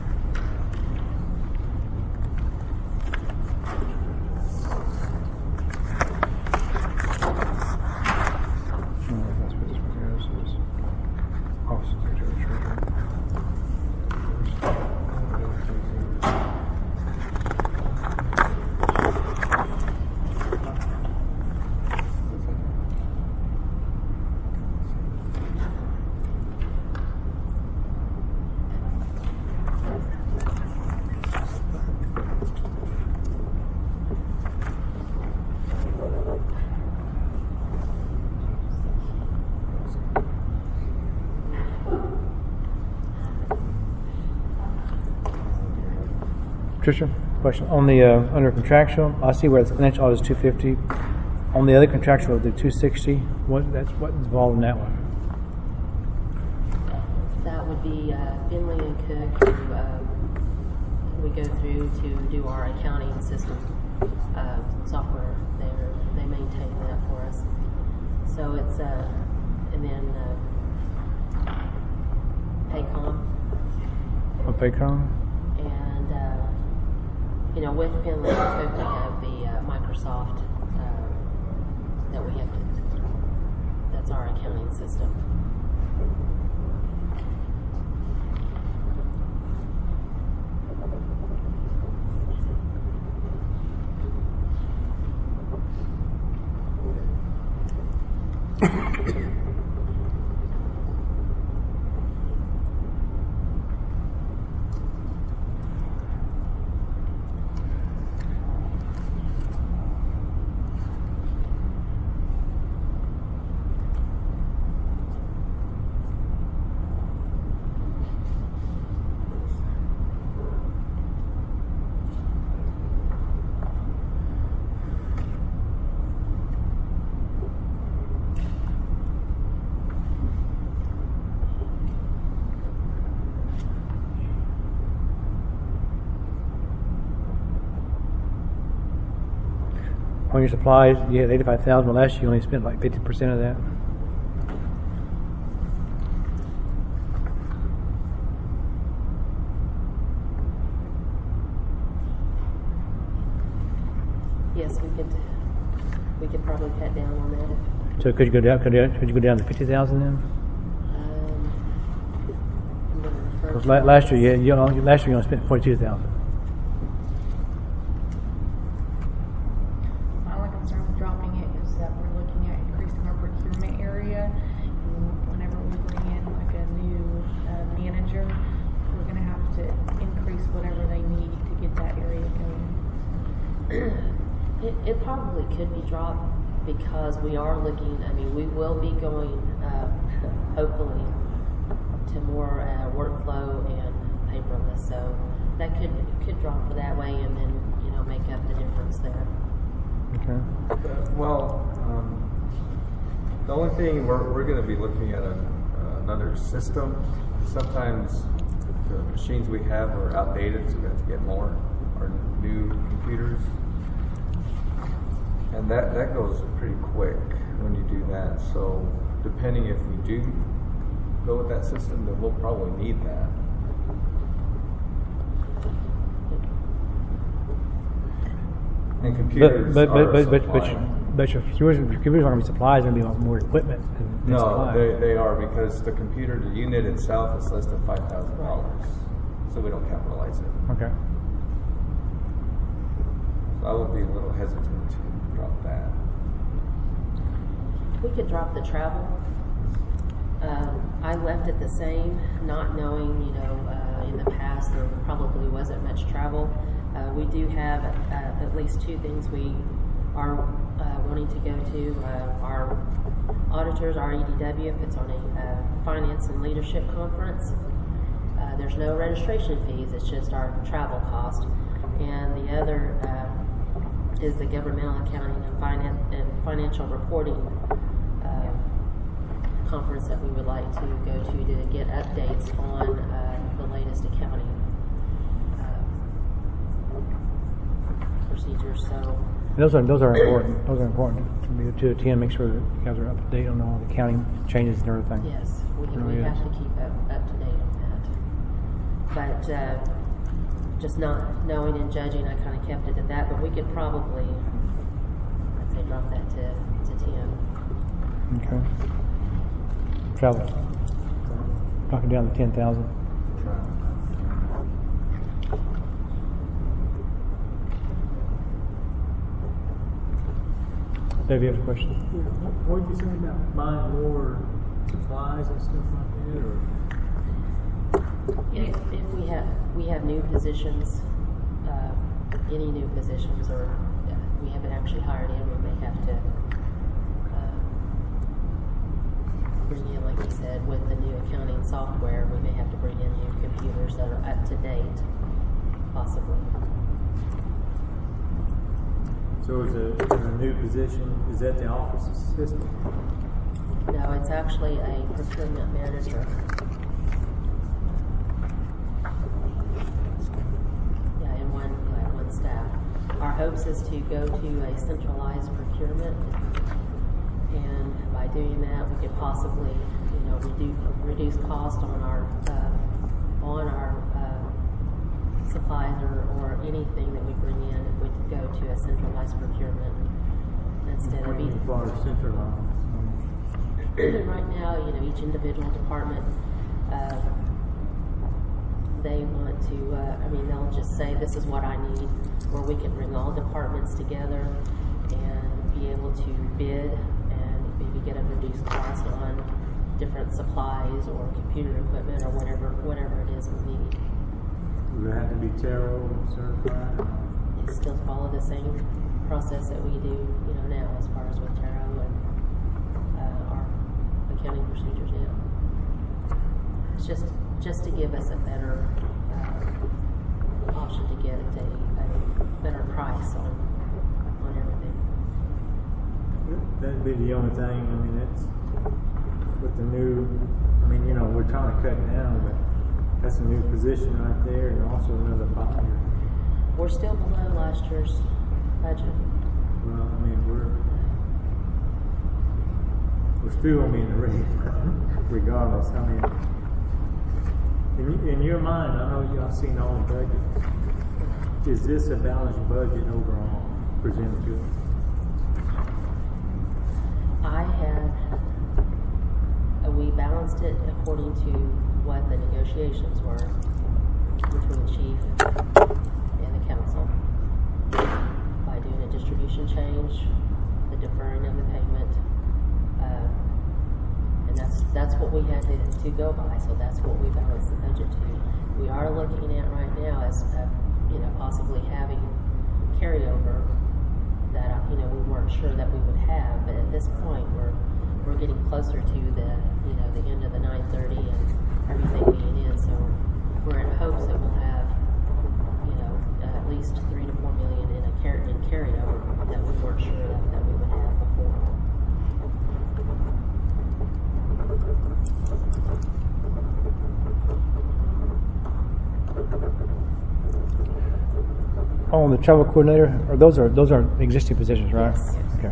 Tricia, question on the uh, under contractual. I see where the financial audit is two fifty. On the other contractual, the two sixty. What that's what's involved in that one? That would be uh, Finley and Cook, who um, we go through to do our accounting system uh, software. They they maintain that for us. So it's uh, and then uh, Paycom. What Paycom? And uh, you know, with Finley and Cook, we have the uh, Microsoft uh, that we have to. That's our accounting system. on your supplies, you had eighty-five thousand, but last year you only spent like fifty percent of that. Yes, we could, we could probably cut down on that. if- So could you go down, could you, could you go down to fifty thousand then? Um, I'm gonna refer 'Cause to- la- last year, you, you only, last year you only spent forty-two thousand. My only concern with dropping it is that we're looking at increasing our procurement area. And whenever we bring in like a new uh, manager, we're gonna have to increase whatever they need to get that area going. It, it probably could be dropped because we are looking, I mean, we will be going, uh, hopefully, to more uh, workflow and paperless. So that could could drop for that way and then, you know, make up the difference there. Okay. Well, um, the only thing we're, we're going to be looking at a, uh, another system. Sometimes the machines we have are outdated, so we have to get more or new computers. And that, that goes pretty quick when you do that. So depending if we do go with that system, then we'll probably need that. And computers But, but, are but, but, but, but, supply. your- but your computers, your computers aren't going to be supplies, they're going to be more equipment than, than No, supplies. they, they are because the computer, the unit itself is less than five thousand dollars, so we don't capitalize it. Okay. So I would be a little hesitant to drop that. We could drop the travel. Um, I left it the same, not knowing, you know, uh, in the past there probably wasn't much travel. Uh, we do have uh, at least two things we are uh, wanting to go to. Uh, our auditors, our E D W, if it's on a uh, finance and leadership conference. Uh, there's no registration fees, it's just our travel cost. And the other uh, is the governmental accounting and, finan- and financial reporting uh, conference that we would like to go to to get updates on uh, the latest accounting uh, procedures. So Those are, those are important, those are important to me to attend, make sure that you guys are up to date on all the accounting changes and everything. yes, we, It we really have is. to keep up, up to date on that. But uh, just not knowing and judging, I kind of kept it at that. But we could probably, I'd say, drop that to, to ten. Okay. Travel. Knock it down to ten thousand. Dave, you have a question? What did you say about buying more supplies and stuff like that, or? If, if we have we have new positions, uh, any new positions, or uh, we haven't actually hired in, we may have to uh, bring in, like you said, with the new accounting software, we may have to bring in new computers that are up to date, possibly. So is a, a new position, is that the office assistant? No, it's actually a procurement manager. Yeah, in one uh, one staff. Our hopes is to go to a centralized procurement, and by doing that, we could possibly, you know, reduce reduce cost on our uh, on our uh, supplies or, or anything that we bring in. If we could go to a centralized procurement instead of each. For centralized. Right now, you know, each individual department, uh, they want to, uh, I mean, they'll just say, this is what I need, where we can bring all departments together and be able to bid and maybe get a reduced cost on different supplies or computer equipment or whatever, whatever it is we need. Does it have to be Tarot certified? It still follow the same process that we do, you know, now as far as with Tarot and uh, our accounting procedures now. It's just just to give us a better uh, option to get a, a better price on on everything. That'd be the only thing, I mean, that's, with the new, I mean, you know, we're trying to cut down, but that's a new position right there, and also another buyer. We're still below last year's budget. Well, I mean, we're, we're still gonna be in the red regardless. I mean, in, in your mind, I know y'all seen all the budgets. Is this a balanced budget overall presented to us? I had, uh, we balanced it according to what the negotiations were between chief and the council. By doing a distribution change, the deferring of the payment, uh, and that's that's what we had to, to go by. So that's what we balanced the budget to. We are looking at right now as uh, you know, possibly having carryover that uh, you know we weren't sure that we would have, but at this point we're we're getting closer to the you know the end of the nine thirty and everything being in. So we're in hopes that we'll have you know uh, at least three to four million in a car- in carryover that we weren't sure that, that we would have before. Oh, the travel coordinator, or those are those are existing positions, right? Yes. Okay.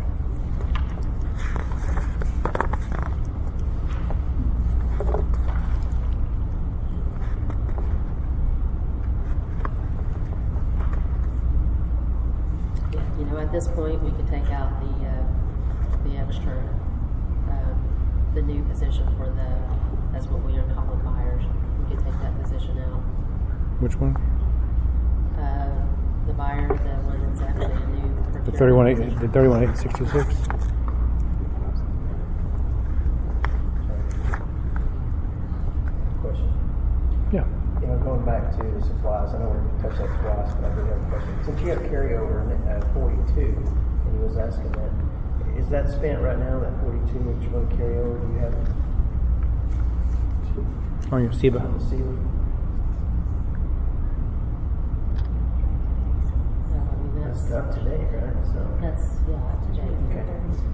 Yeah, you know, at this point, we could take out the uh, the extra, um, the new position for the, that's what we are calling buyers. We could take that position out. Which one? Uh, the buyer, the one that's actually a new procurement The thirty-one eight, position. the thirty-one eight sixty-six. Question. Yeah. You know, going back to supplies, I know we touched that twice, but I do have a question. Since you have carryover at forty-two, and you was asking that, is that spent right now, that forty-two that you're going to carry over? Do you have On your SEBA. on the ceiling? No, I mean, That's that's, up to date, right? So, that's, yeah, up to date. okay.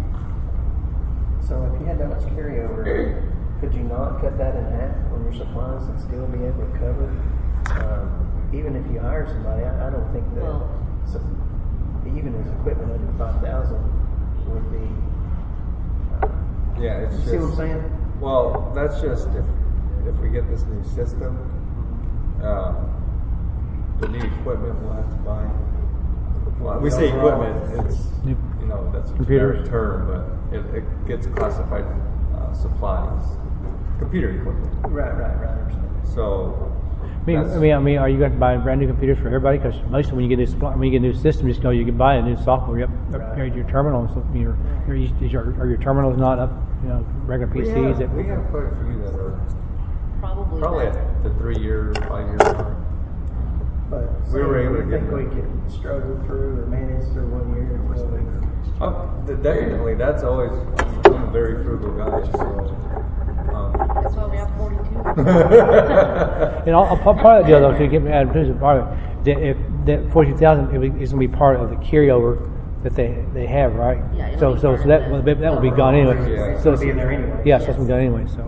So if you had that much carryover, could you not cut that in half on your supplies and still be able to cover? Um, even if you hire somebody, I, I don't think that Well- so, even as equipment under five thousand would be. Uh, Yeah, it's you just. see what I'm saying? Well, that's just if if we get this new system, uh, the new equipment we'll have to buy. Well, we say equipment, it's New you know that's a computers. generic term, but it, it gets classified uh, supplies, computer equipment. Right, right, right. I understand. So. I mean, that's- I mean, I mean, are you going to buy brand new computers for everybody? Because mostly when you get a new supply, when you get a new system, you just know you can buy a new software. Yep, upgrade your terminals. So your, your, is your, are your terminals not up? You know, regular P We Cs. have, that, we have quite a few that are Probably. probably about- at the three year, five year mark. But We were so able you to get think we them. could struggle through or manage through one year until we. Oh, th- definitely. That's always. I'm a very frugal guy, so. Um, That's why we have forty-two. and I'll, I'll, part of the deal though, to get me added to part of it, that if that forty thousand is going to be part of the carryover that they they have, right? Yeah, it'll So be so part so of that the will be, that will be gone overall. anyway. Yeah. It's So gonna be in there anyway. Yeah, so it's going to be gone anyway. So.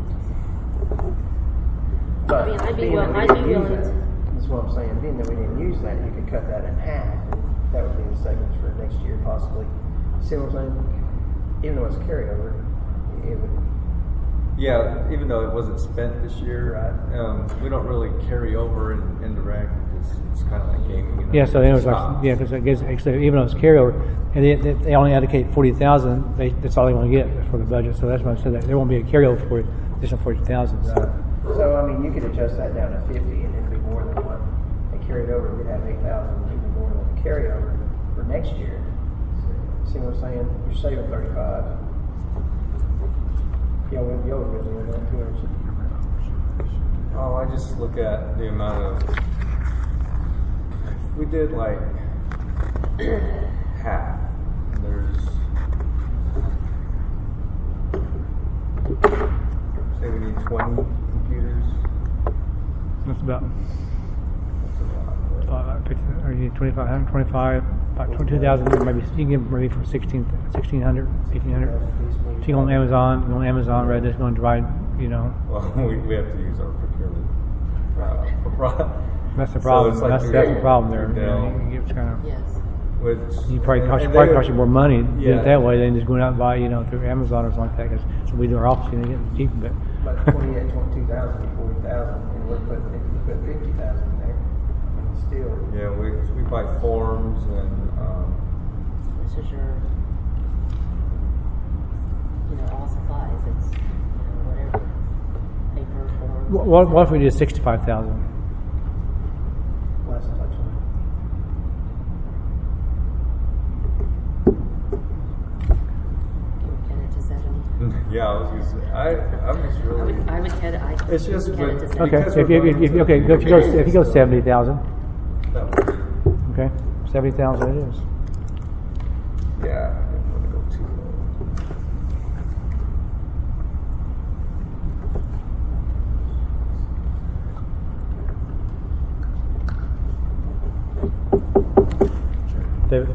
But I mean, I'd be being will- that we I'd didn't be use willing that, to- That's what I'm saying. Being that we didn't use that, you could cut that in half. And that would be the savings for next year, possibly. See what I'm saying? Even though it's carryover, it would. yeah, even though it wasn't spent this year, Right. um, we don't really carry over in indirect. It's, it's kind of like gaming. You know, Yeah, so it was stops. like yeah, because I guess actually even though it's carryover, and they, they, they only allocate forty thousand, they that's all they want to get for the budget. So that's why I said that there won't be a carryover for additional forty thousand. So. So, I mean, you could adjust that down to fifty and it'd be more than one. And carry it over, we'd have eight thousand, even more than the carryover for next year. See what I'm saying? You're saving thirty-five. Y'all would, y'all would really want that too, aren't you? Oh, I just look at the amount of. If we did like half, there's. Say we need twenty computers. That's about That's a lot. uh, fifty, or you twenty-five hundred, twenty-five, about twenty-two thousand, maybe you can get maybe from sixteen, sixteen hundred, eighteen hundred. So you go on Amazon, you go on Amazon, right? That's going to divide, you know. Well, we, we have to use our procurement. Uh, pro- That's the So problem. it's like that's through- that's the problem there. through You know, Dell. you get kind of. Yes. which You probably cost, and probably they cost you would- more money to do Yeah. it that way than just going out and buy, you know, through Amazon or something like that. 'Cause so we do our office, you know, get it cheap, but. About twenty-eight, twenty-two thousand, forty thousand, and we're putting, if you put fifty thousand there, I mean, still. Yeah, we we buy forms and um, This is your, you know, all supplies, it's, you know, whatever, paper, forms. What, what what if we did sixty-five thousand? Less than much. Can we cut it to seventy? yeah, I was gonna say I I'm just I really. would, I would cut it, I It's could just cut it with- to Okay, seventy. Okay, Because if we're you, if, going if, to okay, the if you go, if you go so- seventy thousand, That would be, okay, seventy thousand it is. yeah, I didn't want to go too low. David?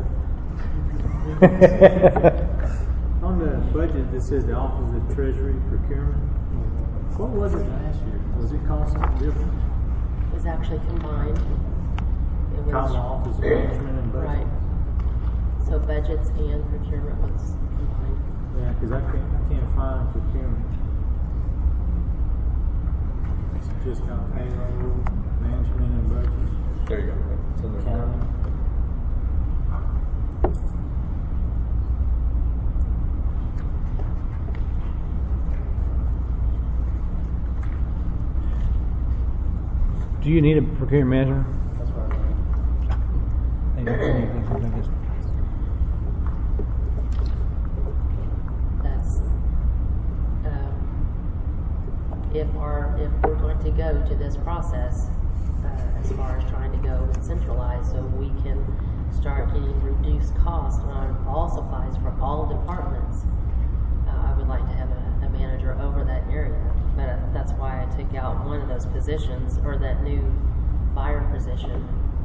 On the budget, that says the Office of Treasury Procurement. What was it last year? Was it cost something different? It was actually combined. It was- Common Office Management and Budget? Right. So budgets and procurement was combined. Yeah, because I can't, I can't find procurement. It's just got payroll, management and budget. There you go. It's in there. County. Do you need a procurement manager? That's what I'm I think that's anything, something like this. That's, um, if our, if we're going to go to this process, uh, as far as trying to go centralized, so we can start getting reduced costs on all supplies for all departments, uh, I would like to have a, a manager over that area. But uh, that's why I took out one of those positions, or that new buyer position.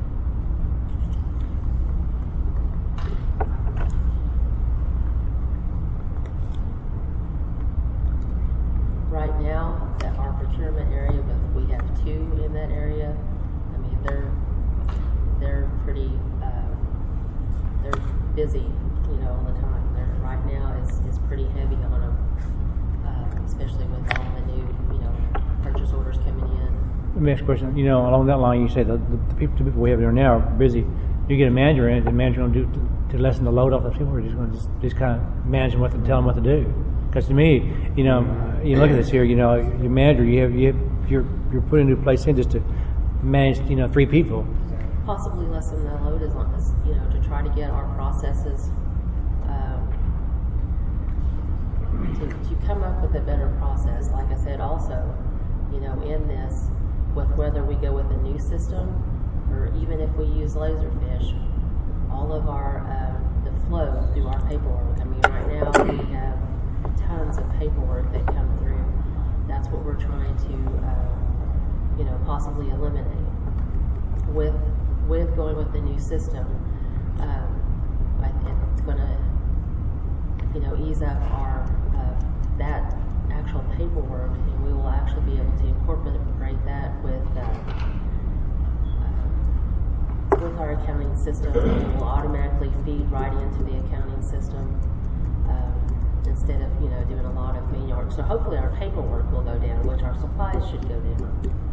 Right now, at our procurement area, but we have two in that area. I mean, they're they're pretty uh, they're busy, you know, all the time. They're, right now is is pretty heavy on them, uh, especially with all the new, you know, purchase orders coming in. Let me ask a question. You know, along that line, you say the, the, the people, the people we have there now are busy. You get a manager in, the manager going to do to, to lessen the load off the people, or just going to just, just kind of manage them what to tell them what to do. Because to me, you know, you look at this here. You know, your manager, you have, you have you're you're putting a new place in just to manage, you know, three people. Possibly lessen the load as long as, you know, to try to get our processes um, to, to come up with a better process. Like I said, also, you know, in this, with whether we go with a new system or even if we use Laserfish, all of our um, the flow through our paperwork. I mean, right now we have tons of paperwork that come through. That's what we're trying to, uh, you know, possibly eliminate. With with going with the new system, um, I think it's going to, you know, ease up our uh, that actual paperwork, and we will actually be able to incorporate that with uh, uh, with our accounting system. It will automatically feed right into the accounting system um, instead of, you know, doing a lot of manual work. So hopefully our paperwork will go down, which our supplies should go down.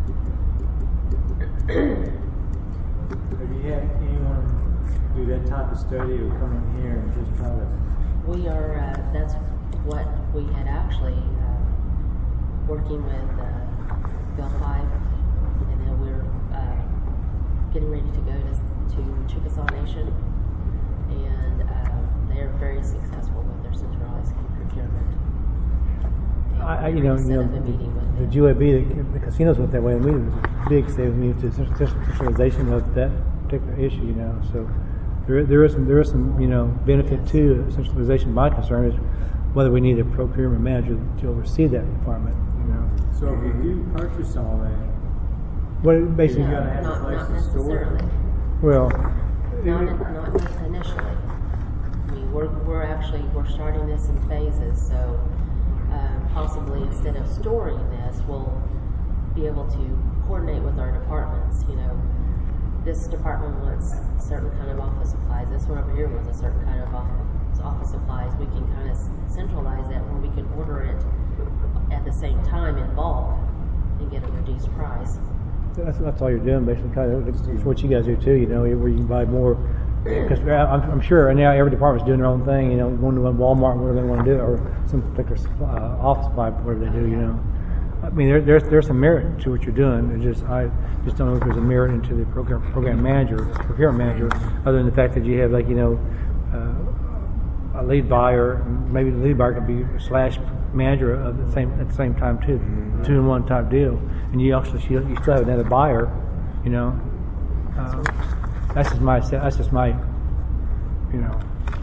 Have you had anyone do that type of study or come in here and just try to? We are, uh, that's what we had actually, uh, working with uh, Bill Five, and then we're uh, getting ready to go to, to Chickasaw Nation, and uh, they're very successful with their centralized procurement. I, I- you know, you Set know, up a meeting with the, the them. G O A B, the, the casinos went that way, and we was big, so they moved to centralization of that particular issue. You know, so there there is some there is some you know benefit to centralization. My concern is whether we need a procurement manager to oversee that department. You know, So if you do purchase all that, what it basically, you gotta have Not, a place not to store it. necessarily. well, Not, not initially. I mean, we're, we're actually, we're starting this in phases, so um, possibly instead of storing this, we'll be able to coordinate with our departments, you know. this department wants certain kind of office supplies, this one over here wants a certain kind of office, office supplies, we can kind of centralize that where we can order it at the same time in bulk and get a reduced price. That's, that's all you're doing, basically. Kind of, it's what you guys do too. You know, where you can buy more. Because I'm, I'm sure, and now every department's doing their own thing. You know, going to Walmart, whatever they want to do, or some particular uh, office supply, whatever they do. You know, I mean, there, there's there's some merit to what you're doing. It's just I just don't know if there's a merit into the program program manager, procurement manager, other than the fact that you have, like, you know, uh, a lead buyer. Maybe the lead buyer could be slash manager at the same at the same time too, mm-hmm. two in one type deal. And you also you, you still have another buyer. You know. Uh, That's just my. That's just my. You know.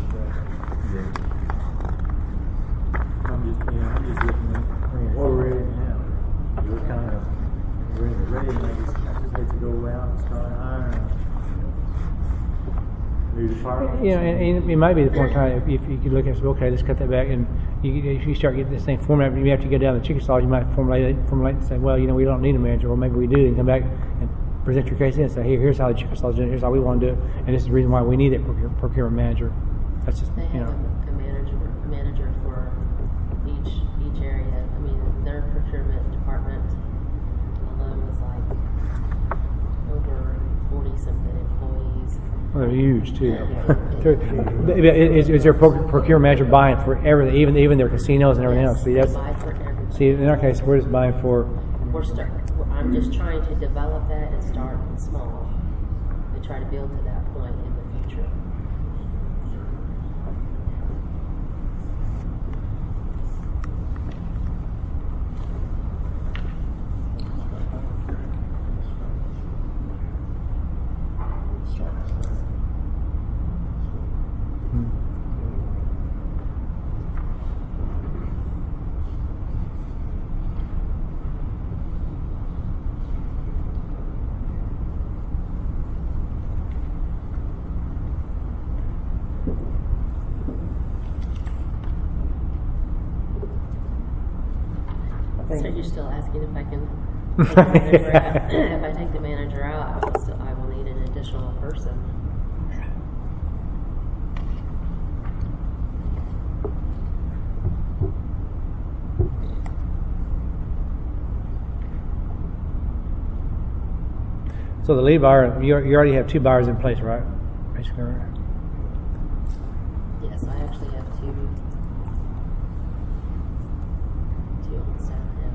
I'm just. Yeah. I'm just looking at. I mean, what we're in now. We're kind of. We're in the red. And I just, I just need to go around and start hiring new departments. You know, and, and it might be the point in time if, if you could look at it, okay, let's cut that back, and you, if you start getting this thing formatted, you have to get down to the chicken sauce. You might formulate it, formulate and say, well, you know, we don't need a manager, or maybe we do, and come back and present your case in and say, here, here's how the chicken sauce is, here's how we want to do it, and this is the reason why we need a procure, procurement manager. That's just, they you have know. a, a manager, a manager for each each area. I mean, their procurement department alone is like over forty something employees. Well, they're huge too. is, is there a procurement manager buying for everything, even even their casinos and everything Yes, else? See, that's, they buy for everything. see, in our case, we're just buying for. We're start, I'm just trying to develop that and start small and try to build to that point in the future. So you're still asking if I can take the manager out. If I take the manager out, I will still I will need an additional person. So the lead buyer, you, you already have two buyers in place, right? Basically, right? Yes, I actually have two. Two on staff now.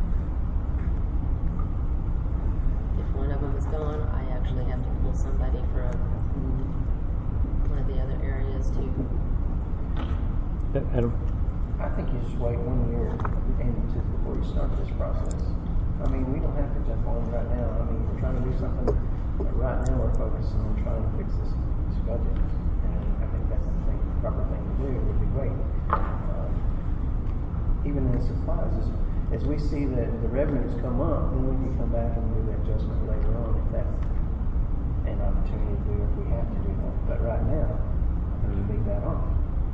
If one of them is gone, I actually have to pull somebody from one of the other areas to. Adam? I think you just wait one year into before you start this process. I mean, we don't have to jump on it right now. I mean, we're trying to do something, but right now we're focusing on trying to fix this, this budget. And I think that's the thing, the proper thing to do. It would be great. Um, even in the supplies, as, as we see that the revenues come up, then we can come back and do the adjustment later on if that's an opportunity to do, if we have to do that. But right now, I mean, you leave that off.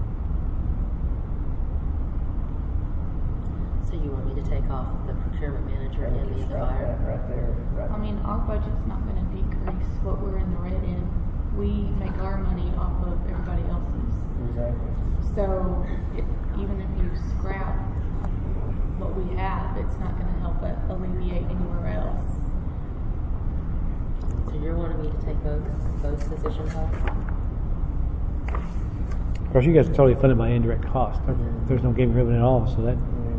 So you want me to take off the procurement manager and the other buyer? Right, right there. Right. I mean, our budget's not going to decrease what we're in the red in. We make our money off of everybody else's. Exactly. So if, even if you scrap what we have, it's not going to help it alleviate anywhere else. So you're wanting me to take both both positions off? Of course, you guys are totally funded by indirect cost. There's no giving ribbon at all, so that.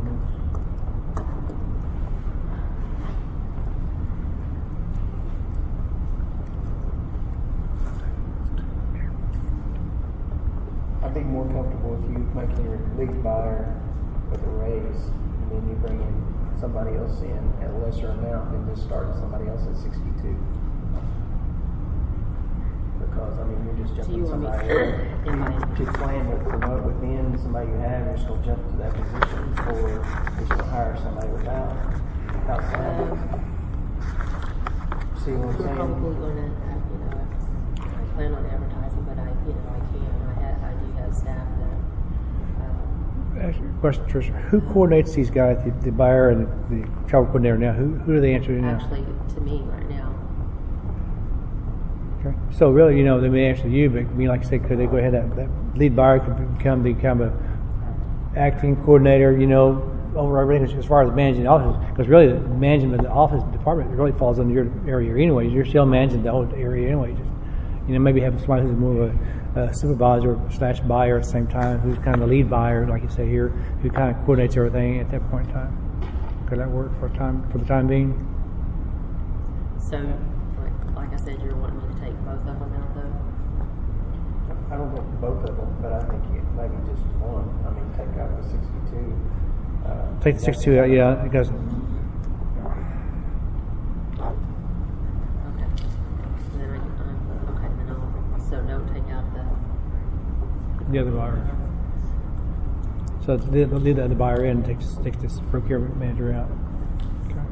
I'd be more comfortable with you making your lead buyer with a raise, and then you bring in somebody else in at a lesser amount than just starting somebody else at sixty-two. Because, I mean, you're just So jumping you want me somebody in my to plan to promote within somebody you have, you're just going to jump to that position, or you're just going to hire somebody without, outside. Um, See what I'm We're saying? probably going to, you know, I plan on advertising, but I, you know, I can. I have, I do have staff that. Um, Actually, question, Tricia. Who coordinates these guys, the, the buyer and the, the travel coordinator now? Who who do they answer to now? actually, to me right now. Okay. So really, you know, they may answer you, but I mean, like I said, could they go ahead, that, that lead buyer could become the kind of acting coordinator, you know, over everything as far as managing the office, because really the management of the office department really falls under your area anyway. You're still managing the whole area anyway. Just, you know, maybe have somebody who's more of a, a supervisor slash buyer at the same time, who's kind of the lead buyer, like you say here, who kind of coordinates everything at that point in time. Could that work for a time for the time being? So, like, like I said, you're wanting me to take both of them out, though? I don't think both of them, but I think you, maybe just one. I mean, take out the sixty-two. Uh, Take the sixty-two out, yeah, it goes. Okay. Then I, um, okay, then I'll, so don't take out the, The other buyer. So they'll leave the other buyer in and take, take this procurement manager out. Okay.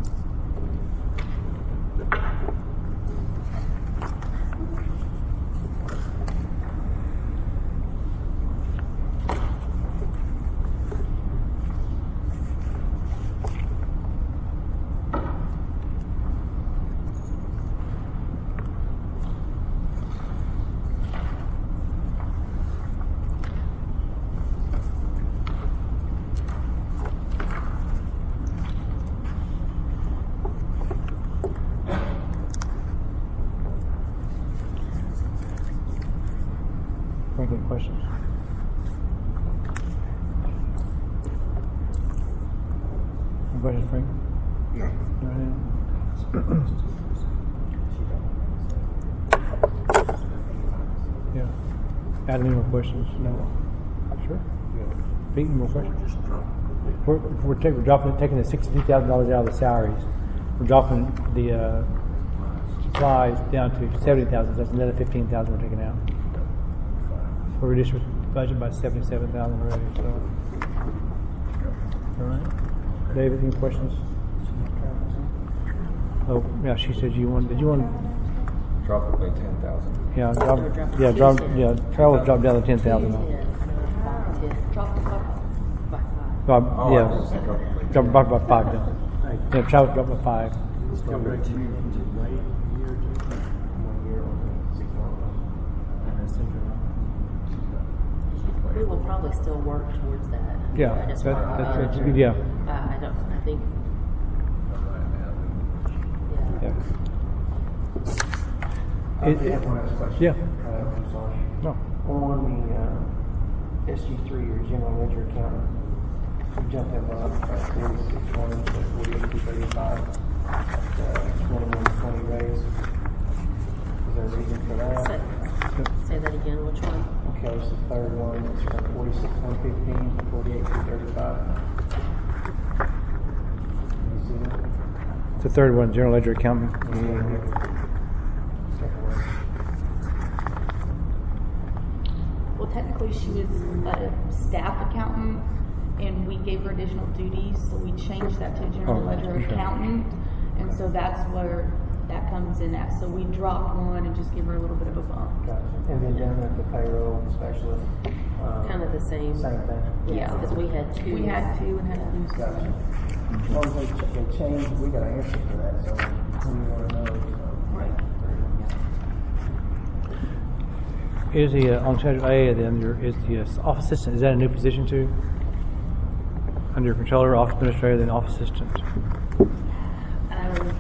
Any questions? Any questions, Frank? No. Yeah. Adam, any more questions? No. Sure. Pete, any more questions? We're, we're, take, we're dropping, taking the sixty-two thousand dollars out of the salaries. We're dropping the uh, supplies down to seventy thousand. That's another fifteen thousand we're taking out. We reduced our budget by seventy-seven thousand already. So, all right. David, any questions? Oh, yeah. She said you want. Did you want? Drop it by ten thousand. Yeah, drop. Yeah, drop. Yeah, travel dropped down to ten thousand. drop it by, by five. Drop. Oh, I Yeah, was just dropping it by drop dropped by five. Down. Yeah, travel dropped by five. One year on the six month. We will probably still work towards that. Yeah, I just that, want that's, to, that's good. Yeah. uh, I don't, I think, yeah. Yeah. I It- have it- one other question. yeah. Uh, I'm sorry. No. On the uh, S G three or general ledger account, you jumped that up uh, forty-six one to forty-eight two thirty-five. Uh, twenty-one twenty raise. Is there a reason for that? Say, say that again, which one? Okay, it's the third one. It's from forty-six one fifteen to forty-eight two thirty-five. You see that? It's the third one, general ledger accountant. Well, technically, she was a staff accountant, and we gave her additional duties, so we changed that to general Oh, ledger okay. accountant, and so that's where that comes in at. So we dropped one and just give her a little bit of a bump. Gotcha. And then down at the payroll specialist. Um, Kind of the same. Same thing. Yeah. Because we had two. We had two and had to lose Gotcha. one. As long as they, ch- they change, we got an answer for that, so we want to know. So. Right. Is the uh, on Schedule A, then there is the uh, office assistant. Is that a new position too? Under controller, office administrator, then office assistant. Um,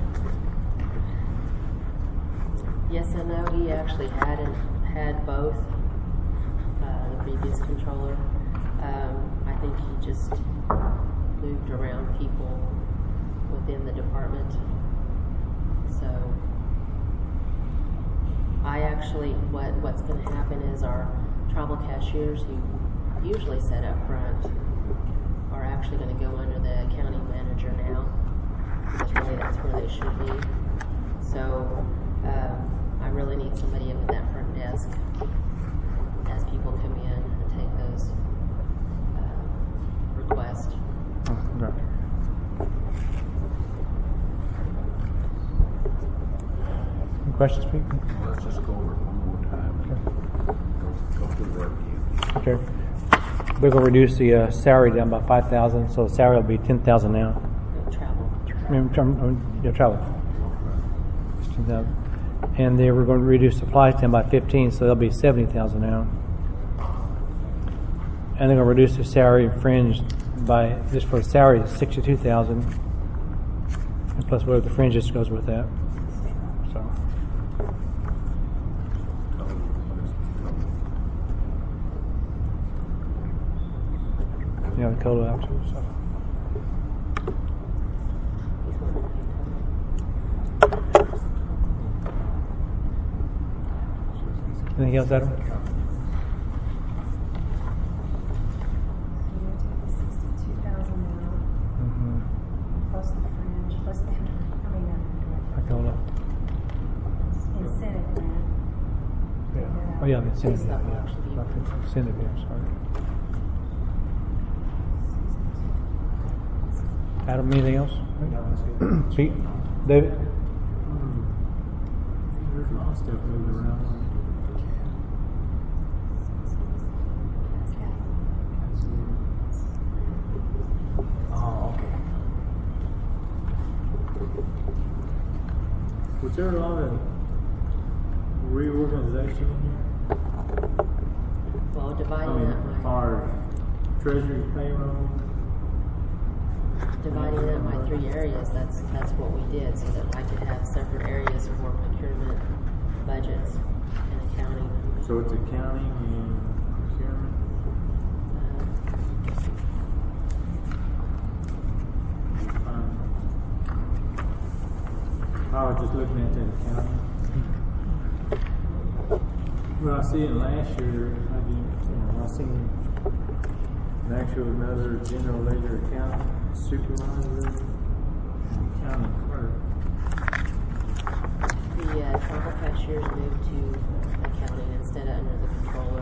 yes and no. He actually had and had both. Uh, the previous controller. Um, I think he just moved around people within the department. So I actually, what what's going to happen is our travel cashiers, who usually sit up front, are actually going to go under the accounting manager now. Because really that's where they should be. So um, I really need somebody up at that front desk as people come in and take those uh, requests. Okay. Any questions, Pete? Let's just go over it one more time. Go, go through that again. Okay. We're going to reduce the uh, salary down by five thousand, so the salary will be ten thousand now. No travel. I mean, tra- I mean, yeah, travel. It's ten thousand. and they were going to reduce supplies to them by fifteen, so they'll be seventy thousand now. And they're going to reduce their salary and fringe by, just for the salary, sixty-two thousand, and plus whatever the fringe just goes with that. So. Yeah, the COLA after. So. Anything else, Adam? sixty-two thousand now, Mm-hmm. plus the fringe, plus the, I mean, I COLA. uh, incentive grant. Yeah. Oh, yeah, the incentive. Yeah, yeah. Not the incentive, yeah, sorry. Adam, anything else? Pete? David? There's a lot of stuff moving around. Oh, okay. Was there a lot of reorganization in here? Well, I dividing mean, up as my, far as treasury payroll? dividing up my three areas, that's, that's what we did, so that I could have separate areas for procurement, budgets, and accounting. So it's accounting and procurement? Fine. I was just looking at that accounting. Well, I see in last year, I did, you know, I seen an actual another general ledger accountant, supervisor, and accounting clerk. The uh, travel cashiers moved to accounting instead of under the controller.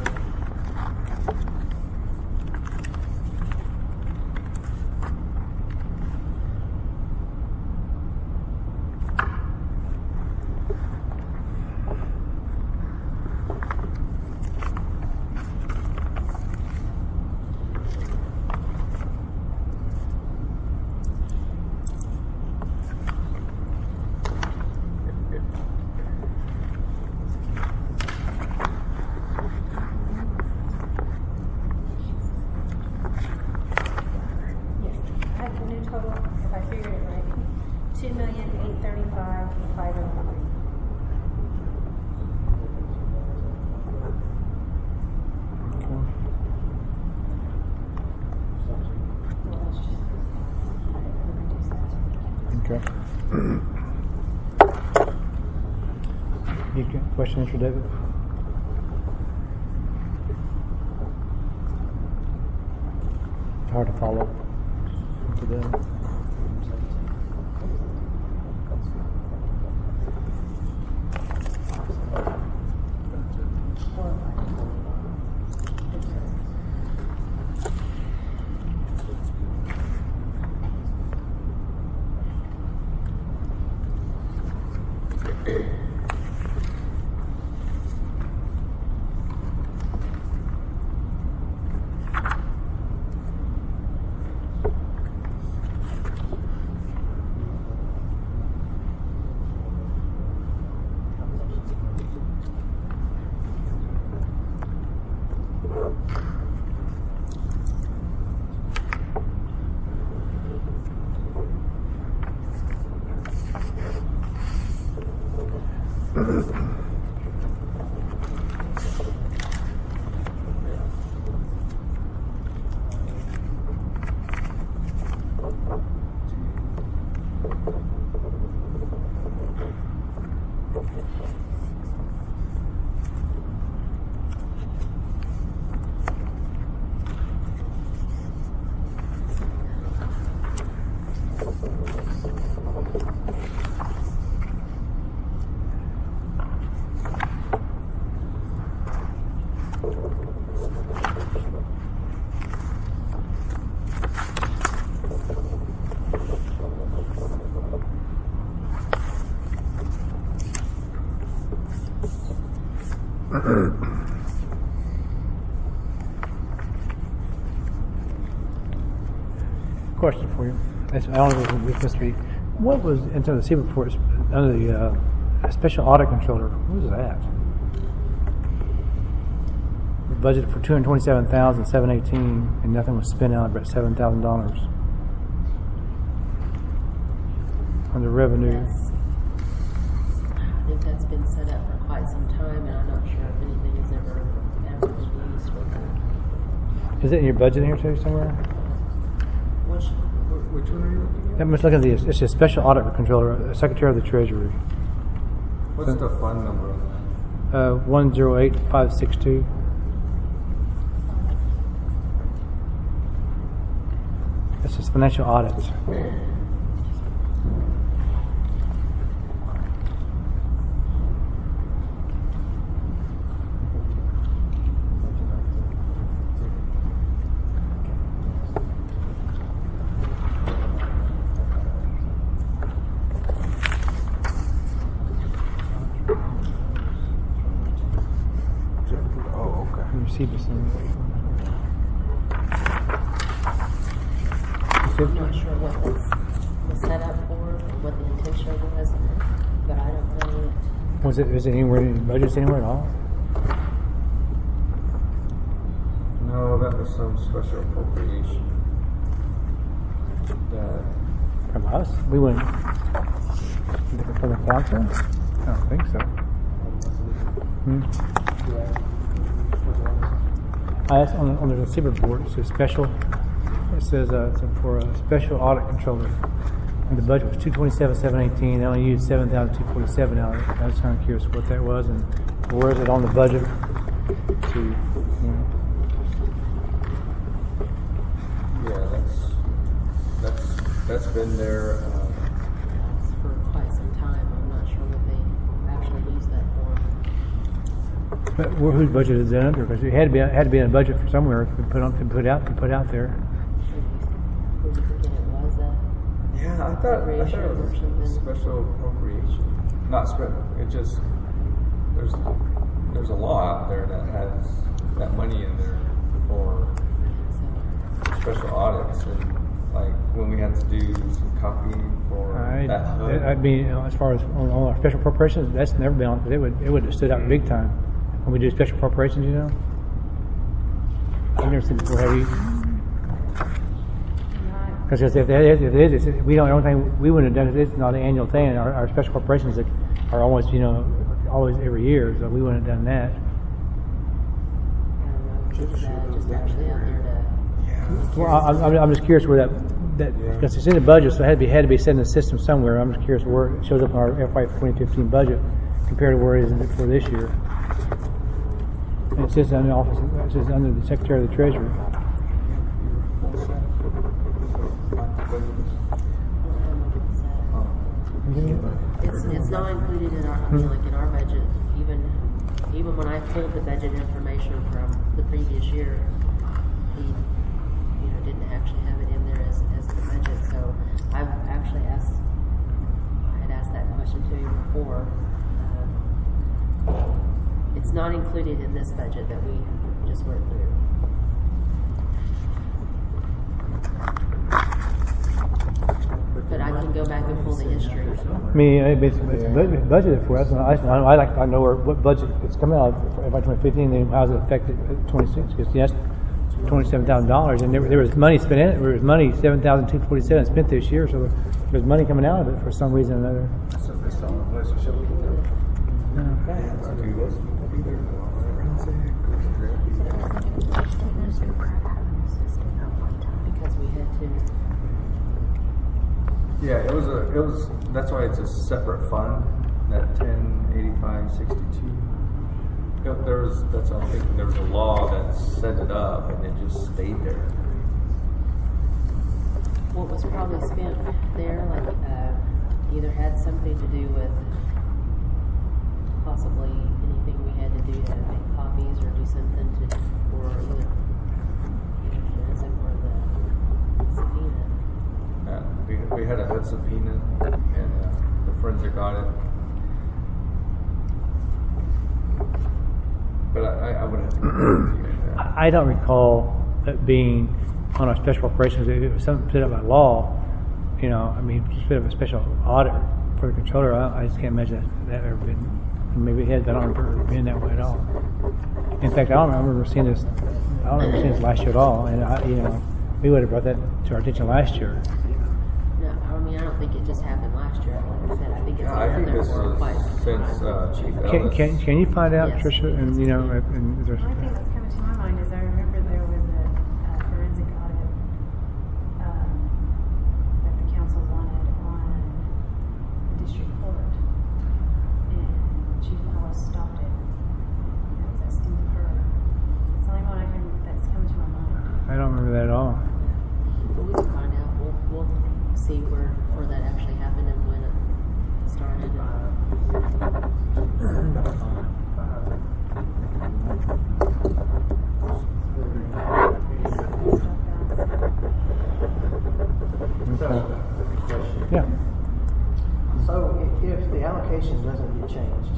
Yes, I have the new total, if I figured it right, two million, eight thirty-five, five oh three. Well, that's just, I didn't reduce that. Okay. You got questions for David? Hard to follow. For them. Question for you. It's, I don't know if this must be. What was in terms of C reports under the uh, a special audit controller. What is that? We budgeted for two hundred twenty-seven thousand seven eighteen, and nothing was spent out but seven thousand dollars on the revenue. That's, I think that's been set up for quite some time, and I'm not sure if anything has ever ever been used with it. Is it in your budget here too somewhere? Which Which one are you looking at? I'm just looking at the. It's a special audit controller, uh, Secretary of the Treasury. What's the fund number on that? Uh, one zero eight five six two. This is financial audit. Oh, okay. You see this in I'm not sure what this was set up for, or what the intention was, but I don't know. Was it? Is it anywhere in the budgets anywhere at all? No, that was some special appropriation. That From us? We wouldn't. From the council? I don't think so. Hmm. I asked on the, on the receiver board. It says special. It says uh, it's for a special audit controller. And the budget was two twenty seven seven eighteen. They only used seven thousand two forty seven out of it. I was kind of curious what that was and where is it on the budget? To, you know. yeah, that's that's that's been there. Um, That's for quite some time. I'm not sure what they actually used that for. But wh- whose budget is it under? Because it had to be it had to be in a budget for somewhere to put on to put out to put out there. Who do you think it was? Uh, yeah, I thought I thought Appropriation it or was something. a special appropriation. Not spe- It just there's there's a law out there that has that money in there for special audits, and like when we had to do some copying for I, that hood. I mean, you know, as far as on, on our special appropriations, that's never been on. It would it would have stood out big time when we do special appropriations. You know, I've never seen it before. Have you? Because if it is, if it is, it's, we don't. The only thing we wouldn't have done is it's not an annual thing. Our, our special corporations that are almost, you know, always every year, so we wouldn't have done that. I don't know. It's uh, just actually out there to. Well, I, I'm, I'm just curious where that that because it's in the budget, so it had to be had to be set in the system somewhere. I'm just curious where it shows up in our F Y twenty fifteen budget compared to where it is for this year. And it says under office. It says under the Secretary of the Treasury. It's, it's not included in our, I mean, like in our budget, even, even when I pulled the budget information from the previous year, he, you know, didn't actually have it in there as, as the budget, so I've actually asked, I had asked that question to him before. Um, It's not included in this budget that we just went through. But I can go back and pull the history. I mean, it's, it's budgeted for us. I, I like to know where, what budget it's coming out of for F Y twenty fifteen and how does it affect twenty-six. Because yes, twenty-seven thousand dollars, and there, there was money spent in it. There was money seven thousand two forty-seven spent this year, so there's money coming out of it for some reason or another. So that's the only place to show it. Because we had to. Yeah, it was a, it was, that's why it's a separate fund, that ten eighty-five sixty-two. You know, there was, that's what I'm thinking, there was a law that set it up and it just stayed there. What was probably spent there, like, uh, either had something to do with possibly anything we had to do to make copies or do something to, for either, either forensic or the subpoena. Uh, we, we had a hood subpoena and uh, the forensic audit. But I, I would have to confirm with you. I don't recall it being on our special operations. It was something set up by law. You know, I mean, set up a special audit for the controller, I, I just can't imagine that, that ever been. Maybe it has, but I don't remember it being that way at all. In fact, I don't remember seeing this. I don't remember seeing this last year at all. And I, you know, we would have brought that to our attention last year. No, I mean, I don't think it just happened last year. Like I said, I think it's Yeah, I been think there this for was quite some since time. uh, Chief Can, Ellis. can can you find out, Yes. Tricia? And you know, and is there, The only thing that's coming to my mind is I remember there was a uh, forensic audit um, that the council wanted on the district court, and Chief Ellis stopped it. It was at Steve Kerr. It's the only one I can that's coming to my mind. I don't remember that at all. But we can find out. We'll, we'll see where, where that actually happened and when it started. Yeah. So i- if the allocation doesn't get changed,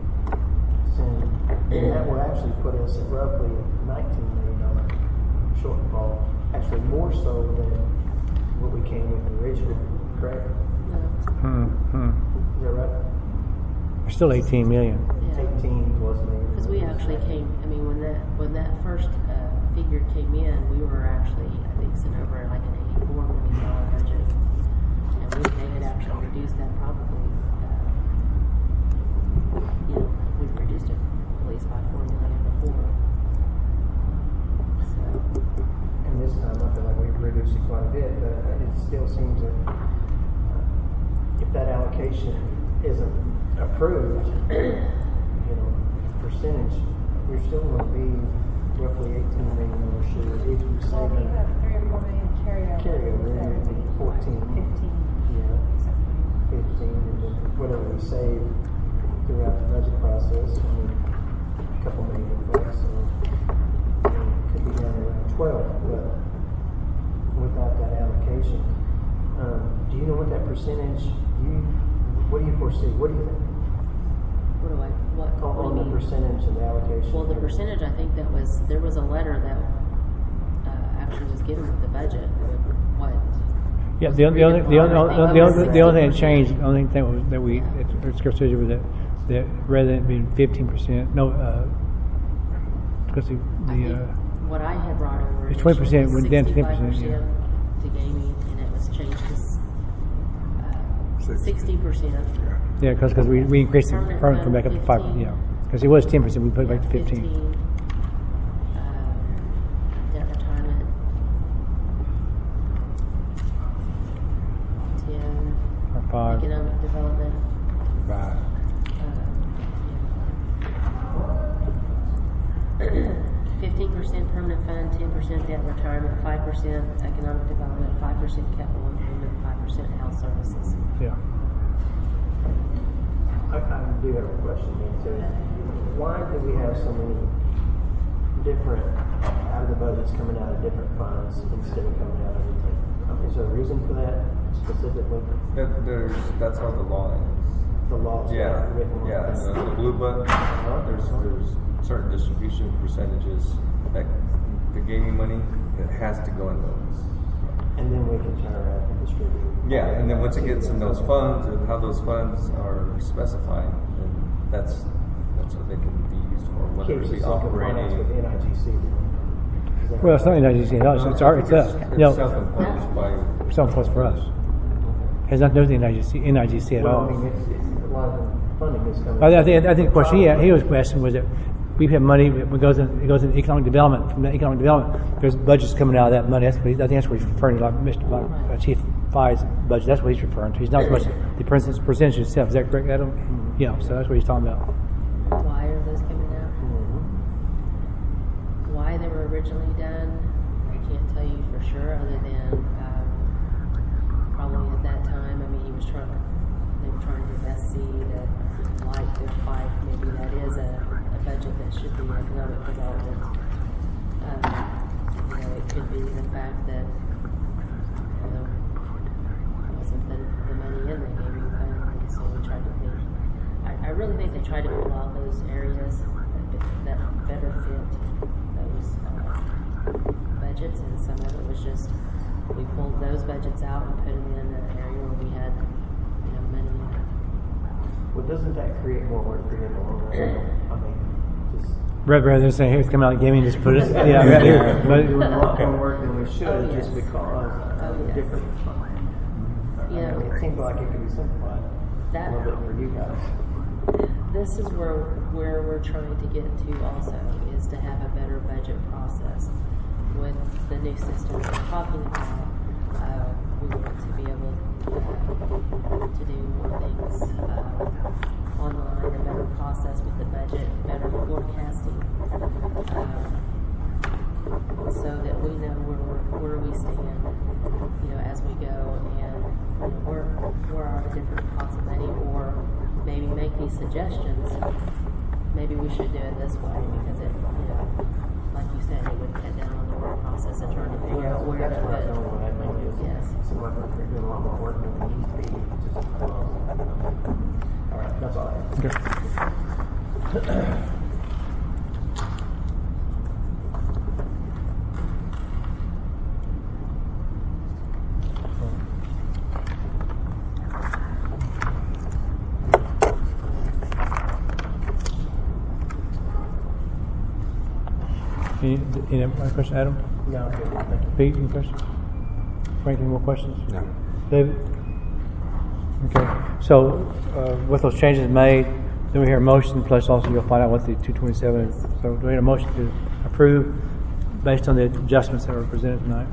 then that will actually put us at roughly a nineteen million dollar shortfall, actually more so than what we came with originally, correct? No. Hmm. Hmm. Is that right? There's still eighteen million. Yeah. eighteen plus million. Because we actually came, I mean, when that when that first uh, figure came in, we were actually, I think, sent over like an eighty-four million dollar budget, and we they had actually reduced that probably, uh, you know, we reduced it at least by four million before. So And this time I feel like we've reduced it quite a bit, but it still seems that uh, if that allocation isn't approved, you know, percentage, we're still going to be roughly eighteen million dollars short if we Well, save we it. have three or four million carryover. Carryover, That would be fourteen. Fifteen. Yeah, fifteen, and then whatever we save throughout the budget process, I mean, a couple million bucks, so I mean, it could be down to around twelve, but without that allocation. Um, do you know what that percentage, do you, what do you foresee? What do you think? what do I, what, On, what on do you the mean? percentage and the allocation? Well, the percentage, I think that was, there was a letter that uh, actually was given with the budget, with what. Yeah, the, the only the only the only, the only thing that changed, the only thing that, was, that we at Scripps was that that rather than it being fifteen percent, no, uh, because the, I the think uh, what I had brought over it's twenty percent initially went down to ten sixty-five percent. Yeah. to gaming, and it was changed to uh, sixty percent. Yeah, because because we, we increased the Permanent permit from back up to five. fifteen. Yeah, because it was ten percent, we put it back to fifteen. fifteen. Um, debt retirement. ten. Or five. Economic development. Five. Fifteen percent permanent fund, ten percent debt retirement, five percent economic development, five percent capital improvement, five percent health services. Yeah. I, I do have a question then too. Why do we have so many different out of the budgets coming out of different funds instead of coming out of everything? Um, is there a reason for that specifically? There- There's, that's how the law is. The laws that Yeah, are written on yeah, this? the, the blue book, there's, there's certain distribution percentages that the gaming money, it has to go in those. And then we can turn around and distribute. Yeah, and then once it gets in those funds and how those funds are specified, then that's, that's what they can be used for, whether Keeps it be us in compliance with operating. N I G C then. Is that Well, it's not N I G C. No, it's, it's, our, it's us. It's No, self-imposed by, self-plus for us. Has nothing to do with the N I G C, N I G C at Well, all. I mean, if, if a lot of the funding is coming. I, I think I think the question he, he was asking was that we have money that goes in it goes in economic development. From the economic development, there's budgets coming out of that money. That's what he, I think that's what he's referring to, like Mister Like, uh, Chief Fai's budget. That's what he's referring to. He's not so much the percentage percentage itself. Is that correct, Adam? Yeah. So that's what he's talking about. Why are those coming out? Why they were originally done, I can't tell you for sure, other than um, probably at that time, I mean, he was trying, they were trying to best see that, like their fight, maybe that is a, a budget that should be economic development. Um, you know, it could be the fact that, you know, wasn't the, the money in the gaming fund, and so we tried to think. I, I really think they tried to pull out those areas that, that better fit those uh, budgets, and some of it was just we pulled those budgets out and put them in an area where we had, you know, money in it. Well, doesn't that create more work for you in the long run? I mean, just Rather than saying, here's come out of gaming, just put it, yeah, right here. we're doing a lot But, more work than we should Oh, yes. just because of Oh, yes. different. I Yeah. mean, it seems like it could be simplified That- a little bit for you guys. This is where, where we're trying to get to also, is to have a better budget process. With the new system we're talking about, uh, we want to be able uh, to do more things uh, online, a better process with the budget, better forecasting, uh, so that we know where, we're, where we stand, you know, as we go, and you know, where, where are the different pots of money, or maybe make these suggestions. Maybe we should do it this way because it, you know, like you said, it would cut down on the work process and trying to figure Yeah, out where that's to where put. I'm going with that. Maybe it's, Yes. it seems like we're doing a lot more work than we need to be. Just because. All right, that's all I have. okay. Any, any other question, Adam? No, okay, thank you. Pete, any questions? Frank, any more questions? No. David? Okay, so, uh, with those changes made, then we hear a motion, plus also you'll find out what the two twenty-seven is. So do we have a motion to approve based on the adjustments that were presented tonight?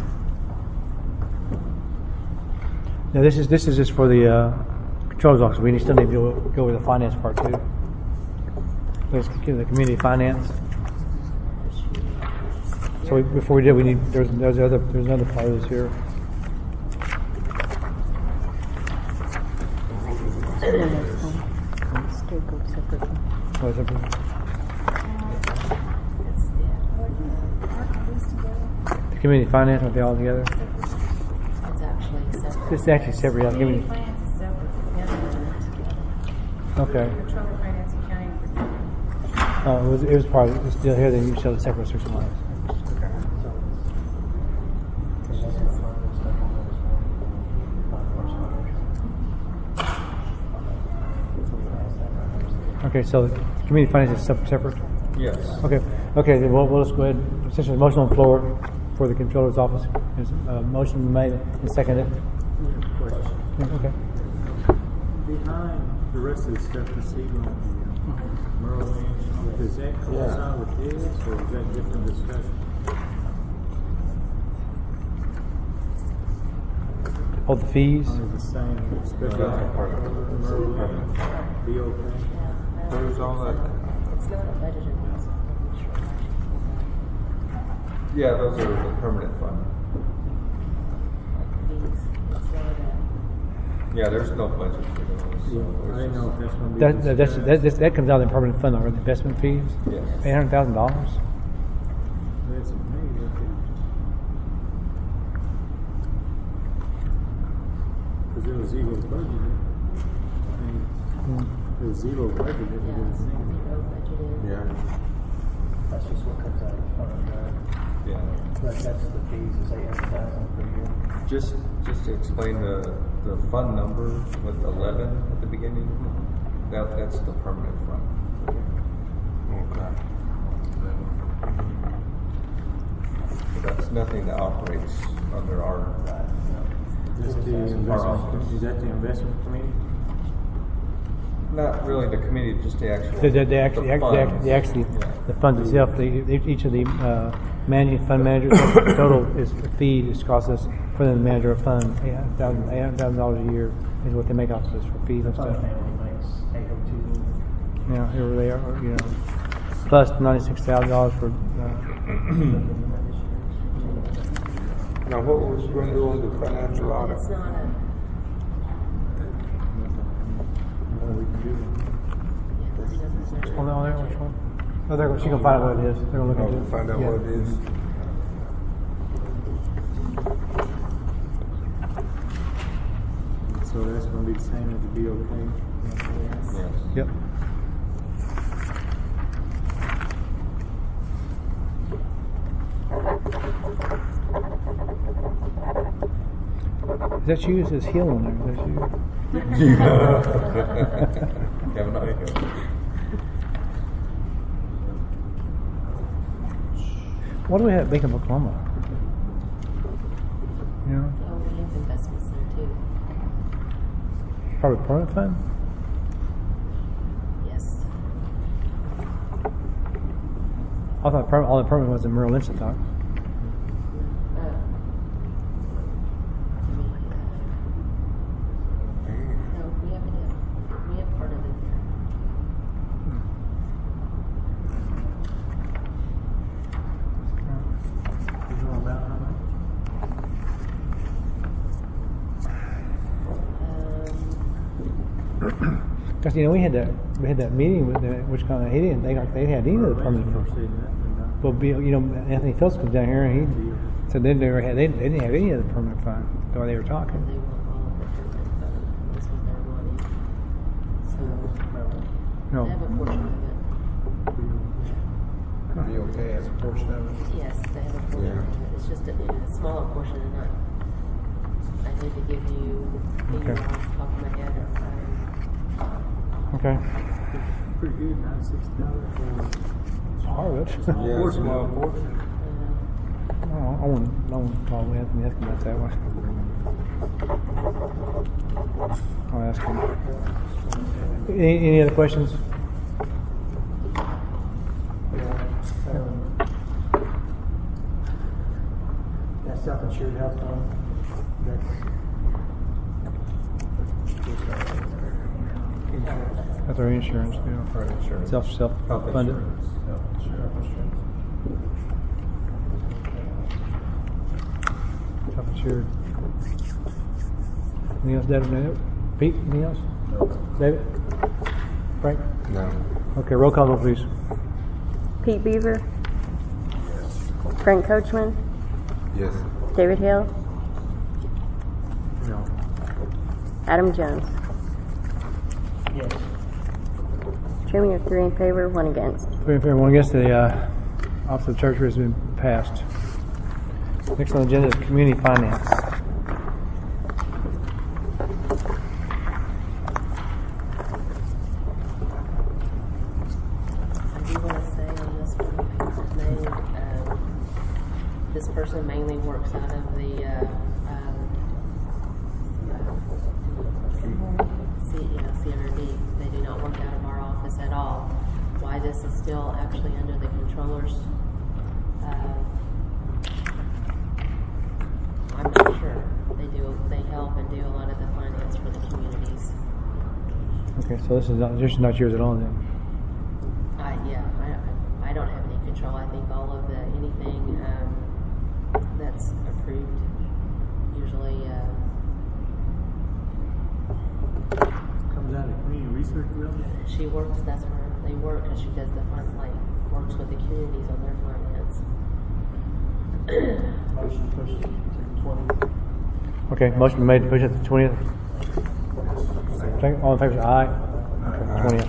Now, this is, this is just for the, uh, controller's office. We still need to go, go with the finance part too. Let's get the community finance. So we, before we did, we need, there's, there's other, there's another part of this here. Oh, is it- The community finance, are they all together? It's actually separate. It's actually separate, yeah, Community community, finance is separate, the other one is together. okay. Controller finance accounting. Oh, it was, it was part of, it's still here, then you show the separate search lines. Okay, so the community finance is sep- separate? Yes. Okay, okay, then we'll, we'll just go ahead, since there's a motion on the floor for the controller's office, there's a motion made and seconded. Okay. Behind the rest of the stuff you see on the uh, Merle Lynch, does that coincide with this, or is that different discussion? All the fees? Or the same, especially No, that's part of it. on Merle Lynch, be okay? Where's all that? It's not a budgeted cost. I'm sure. Yeah, those are the permanent fund. Fees, it's not a, Yeah, there's no budget for those. So I didn't know if that's gonna be. That, that, that's, discussed. that, that's- that comes out of the permanent fund, or the investment fees? Yes. Eight hundred thousand dollars? That's amazing. Because it was zero budgeted. I mean, it was zero budgeted, it yeah, was zero. zero budgeted. Yeah. That's just what comes out of the fund, right? Yeah. But that's the fees, is eight hundred thousand per year. Just, just to explain the, the fund number with eleven at the beginning, that, that's the permanent fund. Okay. So that's nothing that operates under our, That's the investment, is that the investment committee? not really the committee, just the actual. They, they, they actually, the act- they act- funds. they actually, Yeah. the funds itself, they, they- each of the, uh, managing fund managers, the total is, the fee is cost us, for the manager of fund, eight hundred thousand, eight hundred thousand dollars a year is what they make off us for fees and Fund stuff. family makes eight oh two. You know, here they are, you know, plus ninety-six thousand dollars for, uh, Now, what was going to do on the financial audit? It's not a, on the, on there, which one? Oh, there, she can find out what it is, they're gonna look Oh, into it. find out Yeah. what it is. So that's gonna be the same as the B O K? Yes. Yep. Is that you? It says Hill on there. Is that you? Kevin, I What do we have at Bank of Oklahoma? You know, Oh, we have investments there too. probably permanent fund. Yes. I thought per- all the permanent was in Merrill Lynch. I thought. Uh, we, uh, no, we have it. We have part of it there. You know about how much? Um, Because you know we had that we had that meeting with the, which kind of he didn't think like they had any of the permanent funds. Well, be, you know Anthony Phillips was down here and he said they never had they, they didn't have any of the permanent fund the way they were talking. they want all of the permanent fund. That's what they're wanting. So No. they have a portion of it. Be okay as a portion of it? Yes, they have a portion of it. It's just a, a smaller portion, and not. I need to give you figure Okay. off the top of my head. Um, Okay. Pretty good, ninety-six dollars for Harvard. Yeah, small portion. Oh, I wouldn't, I wouldn't call Anthony ask him about that one. I'll ask him. Any, any other questions? Um, that self-insured health fund, that's. That's our insurance deal. For insurance. Self, self Health funded. insurance. Self-insurance. Self insured. Anything else, David? Pete, anything else? No. David? Frank? No. Okay, roll call vote, please. Pete Beaver, Frank Coachman, Yes. David Hill, No. Adam Jones. Yes. Chairman, you have three in favor, one against. Three in favor, one against. The uh, Office of the Treasurer has been passed. Next on the agenda is community finance. I do want to say on this one, they, um, this person mainly works out of the uh, um, C, yeah, C N R D. They do not work out of our office at all. Why this is still actually under the controllers, uh, I'm not sure. They do. They help and do a lot of the finance for the communities. Okay, so this is not, this is not yours at all then. I yeah, I, I don't have any control. I think all of the anything um, that's approved usually uh, Comes out of community research building? she works. That's where they work because she does the fun like works with the communities on their finance. Motion pushes to twenty. Okay, motion been made to push it to the twentieth. All in favor, say aye. Okay, twentieth.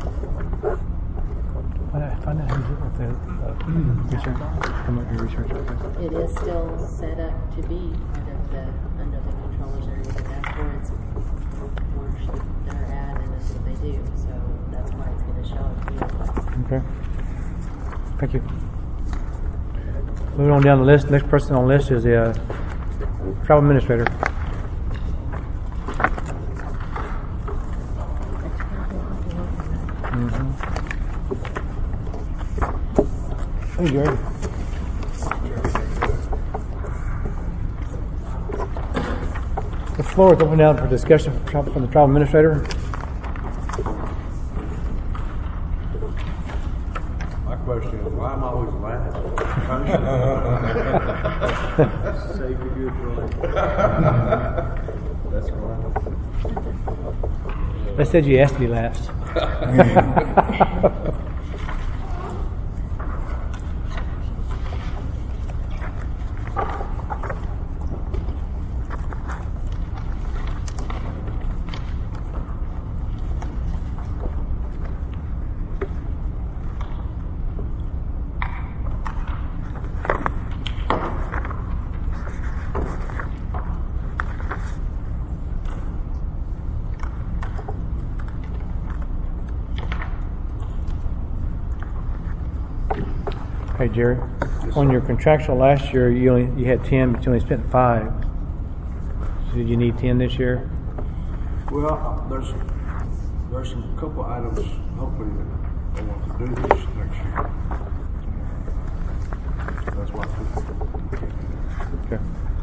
Find out, find out who's at the uh, research. Come up your research. Okay. It is still set up to be part of the under the controllers area, but that's where it's where she- they're at, and that's what they do. So that's why it's going to show up here. Okay. Thank you. Moving on down the list. Next person on the list is the uh, travel administrator. Mm-hmm. Hey, Gary. The floor is open now for discussion from from the travel administrator. My question is, why am I always last? Save your good for later. That's right. They said you asked me last. Hey, Jerry, on your contractual last year, you only, you had ten, but you only spent five. So did you need ten this year? Well, there's, there's some couple items, hopefully, that I want to do this next year. That's why I put Okay.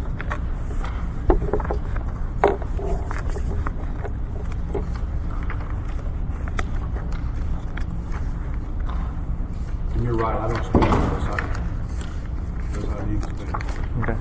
And you're right, I don't spend it unless I, unless I need to spend it. Okay.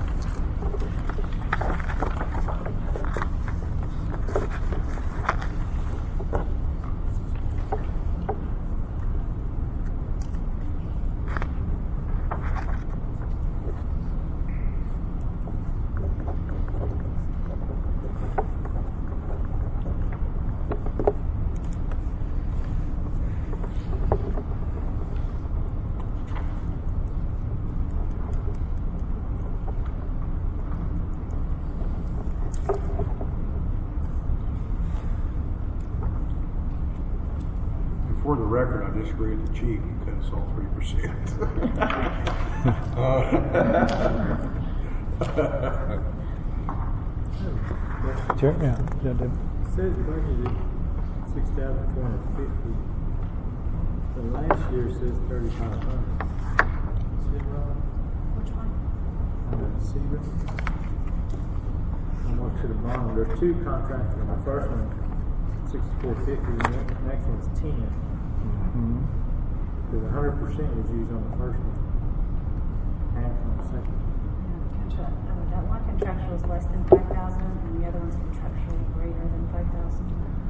For the record, I disagree with the chief because it's all three percent. Sure, yeah. Yeah, Dave. It says budgeted six thousand four hundred fifty. The last year says thirty-five hundred. Is it wrong? Which one? Uh, Seaver. Almost to the bottom. There's two contracts. The first one, sixty-four fifty, and the next one's ten. Mm-hmm. Because a hundred percent was used on the first one. Half on the second. Contract, uh, that one contractual is less than five thousand, and the other one's contractually greater than five thousand.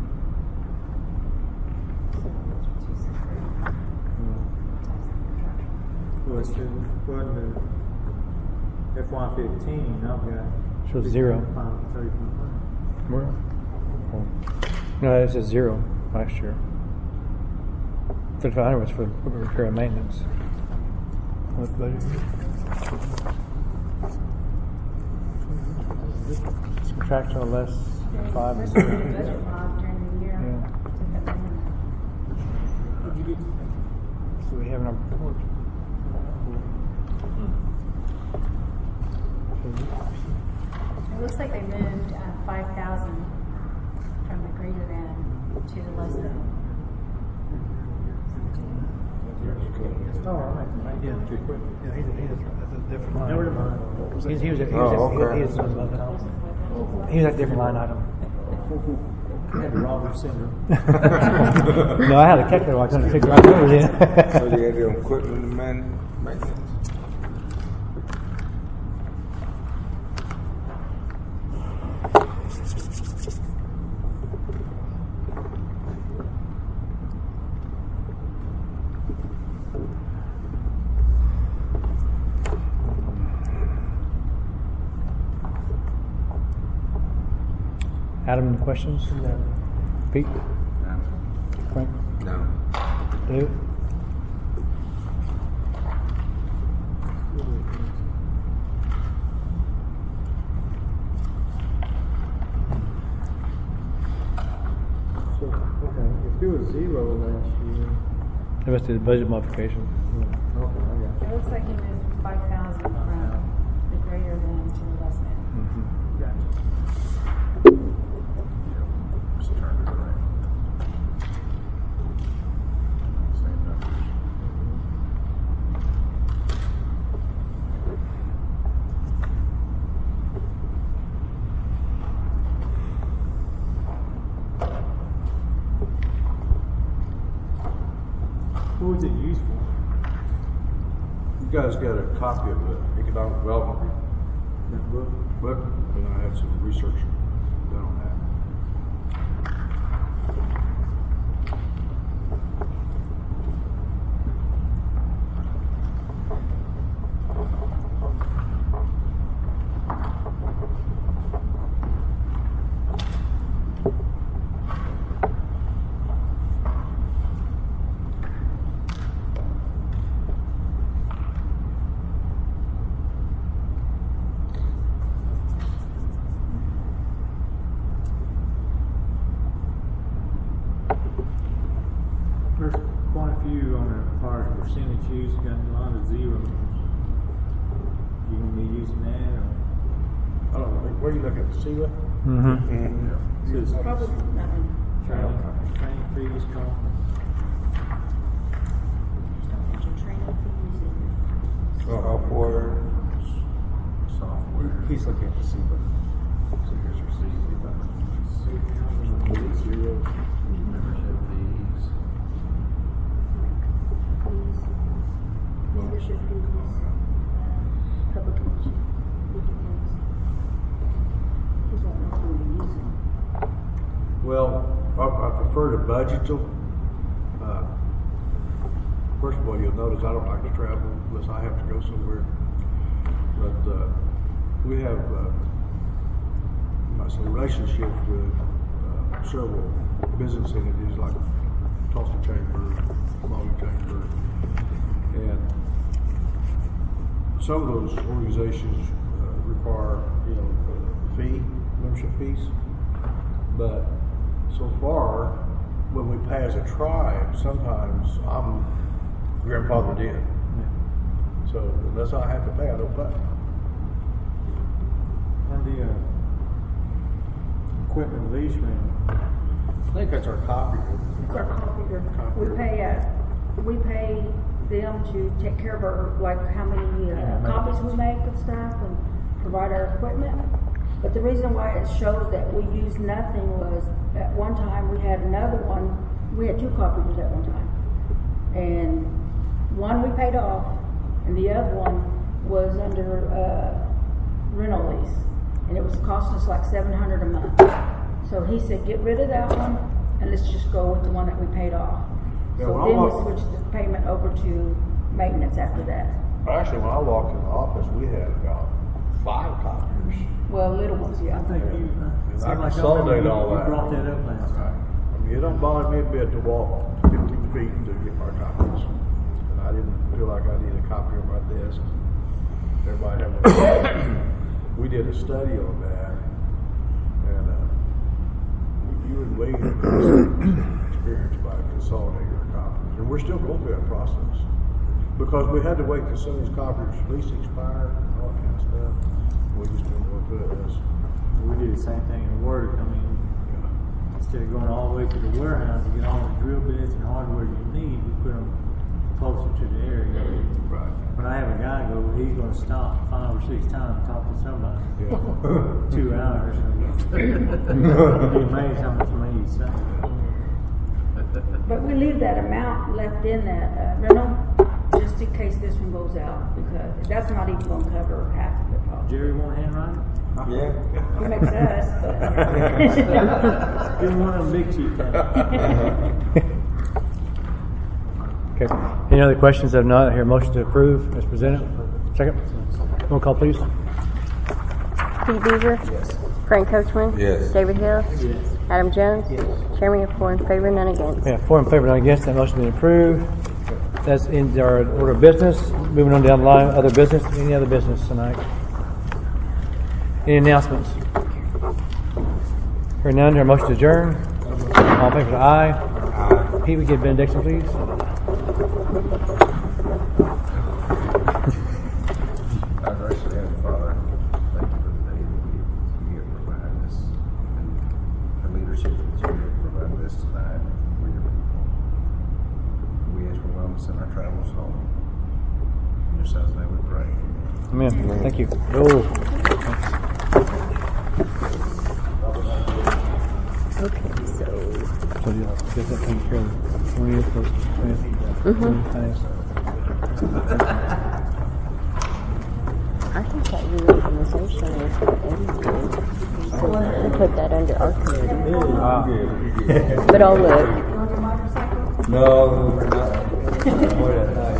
So those are two separate types of contractual. Well, it's the, well, the F Y fifteen, I've got. Shows zero. thirty-five hundred. Where? Oh. No, it says zero last year. thirty-five hundred was for repair and maintenance. What budget? It's contractual less five. First, we did a budget log during the year. Yeah. Took that down. Did you get? Do we have in our report? It looks like they moved uh, five thousand from the greater than to the less than. Oh, all right. Yeah. Too quick. Yeah, he's a, he's a, that's a different line. Never mind. He's, he was a, he was Oh, a, okay. he was a, he was a different line item. I had the Robert syndrome. No, I had a calculator. I couldn't figure out what it was in. So you had the equipment and man, maintenance. Adam, any questions? No. Pete? No. Frank? No. David? So, okay, if it was zero last year. That must be the budget modification. Okay, I got It looks like he moved five thousand from the greater than to the less than. Mm-hmm. you. Gotcha. Just turned it around. Same numbers. What was it used for? You guys got a copy of the economic development That book? book, and I had some research done on that. First, quite a few on the far as percentage use, got a lot of zeros. You gonna be using that or? I don't know, where you looking at, SEWA? Mm-hmm. Says Probably nothing. training, training fees, conference. Training fees and Software. Software. He's looking at the C B A. So here's your C B A. Zero membership fees. fees, membership fees, uh, publication, different things. These aren't what we're using. Well, I, I prefer to budget them. Uh, First of all, you'll notice I don't like to travel unless I have to go somewhere. But uh, we have, uh, I say, relationships with uh, several business entities like Tulsa Chamber, Mountain Chamber, and some of those organizations uh, require, you know, a fee, membership fees. But so far, when we pay as a tribe, sometimes I'm grandfathered in. Yeah. So unless I have to pay, I don't pay. On the uh, equipment lease rental, I think that's our copier. It's our copier. We pay, uh, we pay them to take care of our, like, how many uh, copies we make and stuff and provide our equipment. But the reason why it shows that we use nothing was, at one time, we had another one, we had two copiers at one time. And one we paid off, and the other one was under uh, rental lease, and it was costing us like seven hundred a month. So he said, get rid of that one, and let's just go with the one that we paid off. Yeah, so well, then we I'm switched the payment over to maintenance after that. Actually, when I walked in the office, we had about five copiers. Well, little ones, yeah. I think you, uh, And seemed I like consolidate you, all you that. brought that up last time. I mean, it don't bother me a bit to walk fifteen feet to get my copies. And I didn't feel like I needed a copy on my desk. Everybody had one. We did a study on that, and uh, you and Wade have experience by consolidating our copies. And we're still going through that process. Because we had to wait till some of these copies' lease expired and all that kind of stuff. We just been going through this. We did the same thing in Word. I mean, instead of going all the way to the warehouse to get all the drill bits and hardware you need, we put them closer to the area. Right. When I have a guy go, he's going to stop five or six times and talk to somebody. Yeah. Two hours. You'd be amazed how much money you save. But we leave that amount left in that uh, rental just in case this one goes out, because that's not even going to cover half of it probably. Jerry want to handwrite it? Yeah. He makes us, but. Give him one of them big cheap things. Okay. Any other questions? If not, I hear a motion to approve as presented. Second. Roll call, please. Pete Beaver? Yes. Frank Coachman? Yes. David Hill? Yes. Adam Jones? Yes. Chairman, you have four in favor, none against. Yeah, four in favor, none against. That motion has been approved. That's in our order of business. Moving on down the line, other business. Any other business tonight? Any announcements? Hearing none, hear a motion to adjourn. All in favor, say aye. Aye. Pete, we give benediction, please. Our gracious Heavenly Father, thank you for the day that we, you have provided us and the leadership that you have provided us tonight for your people. We ask for wellness in our travels home. In your son's name we pray. Amen. Thank you. Oh. Okay, so. So you get that taken care of. twentieth, twentieth. I think that reorganization is for everything. So we put that under our committee. Ah. But I'll look. No, we're not. Boy, that night.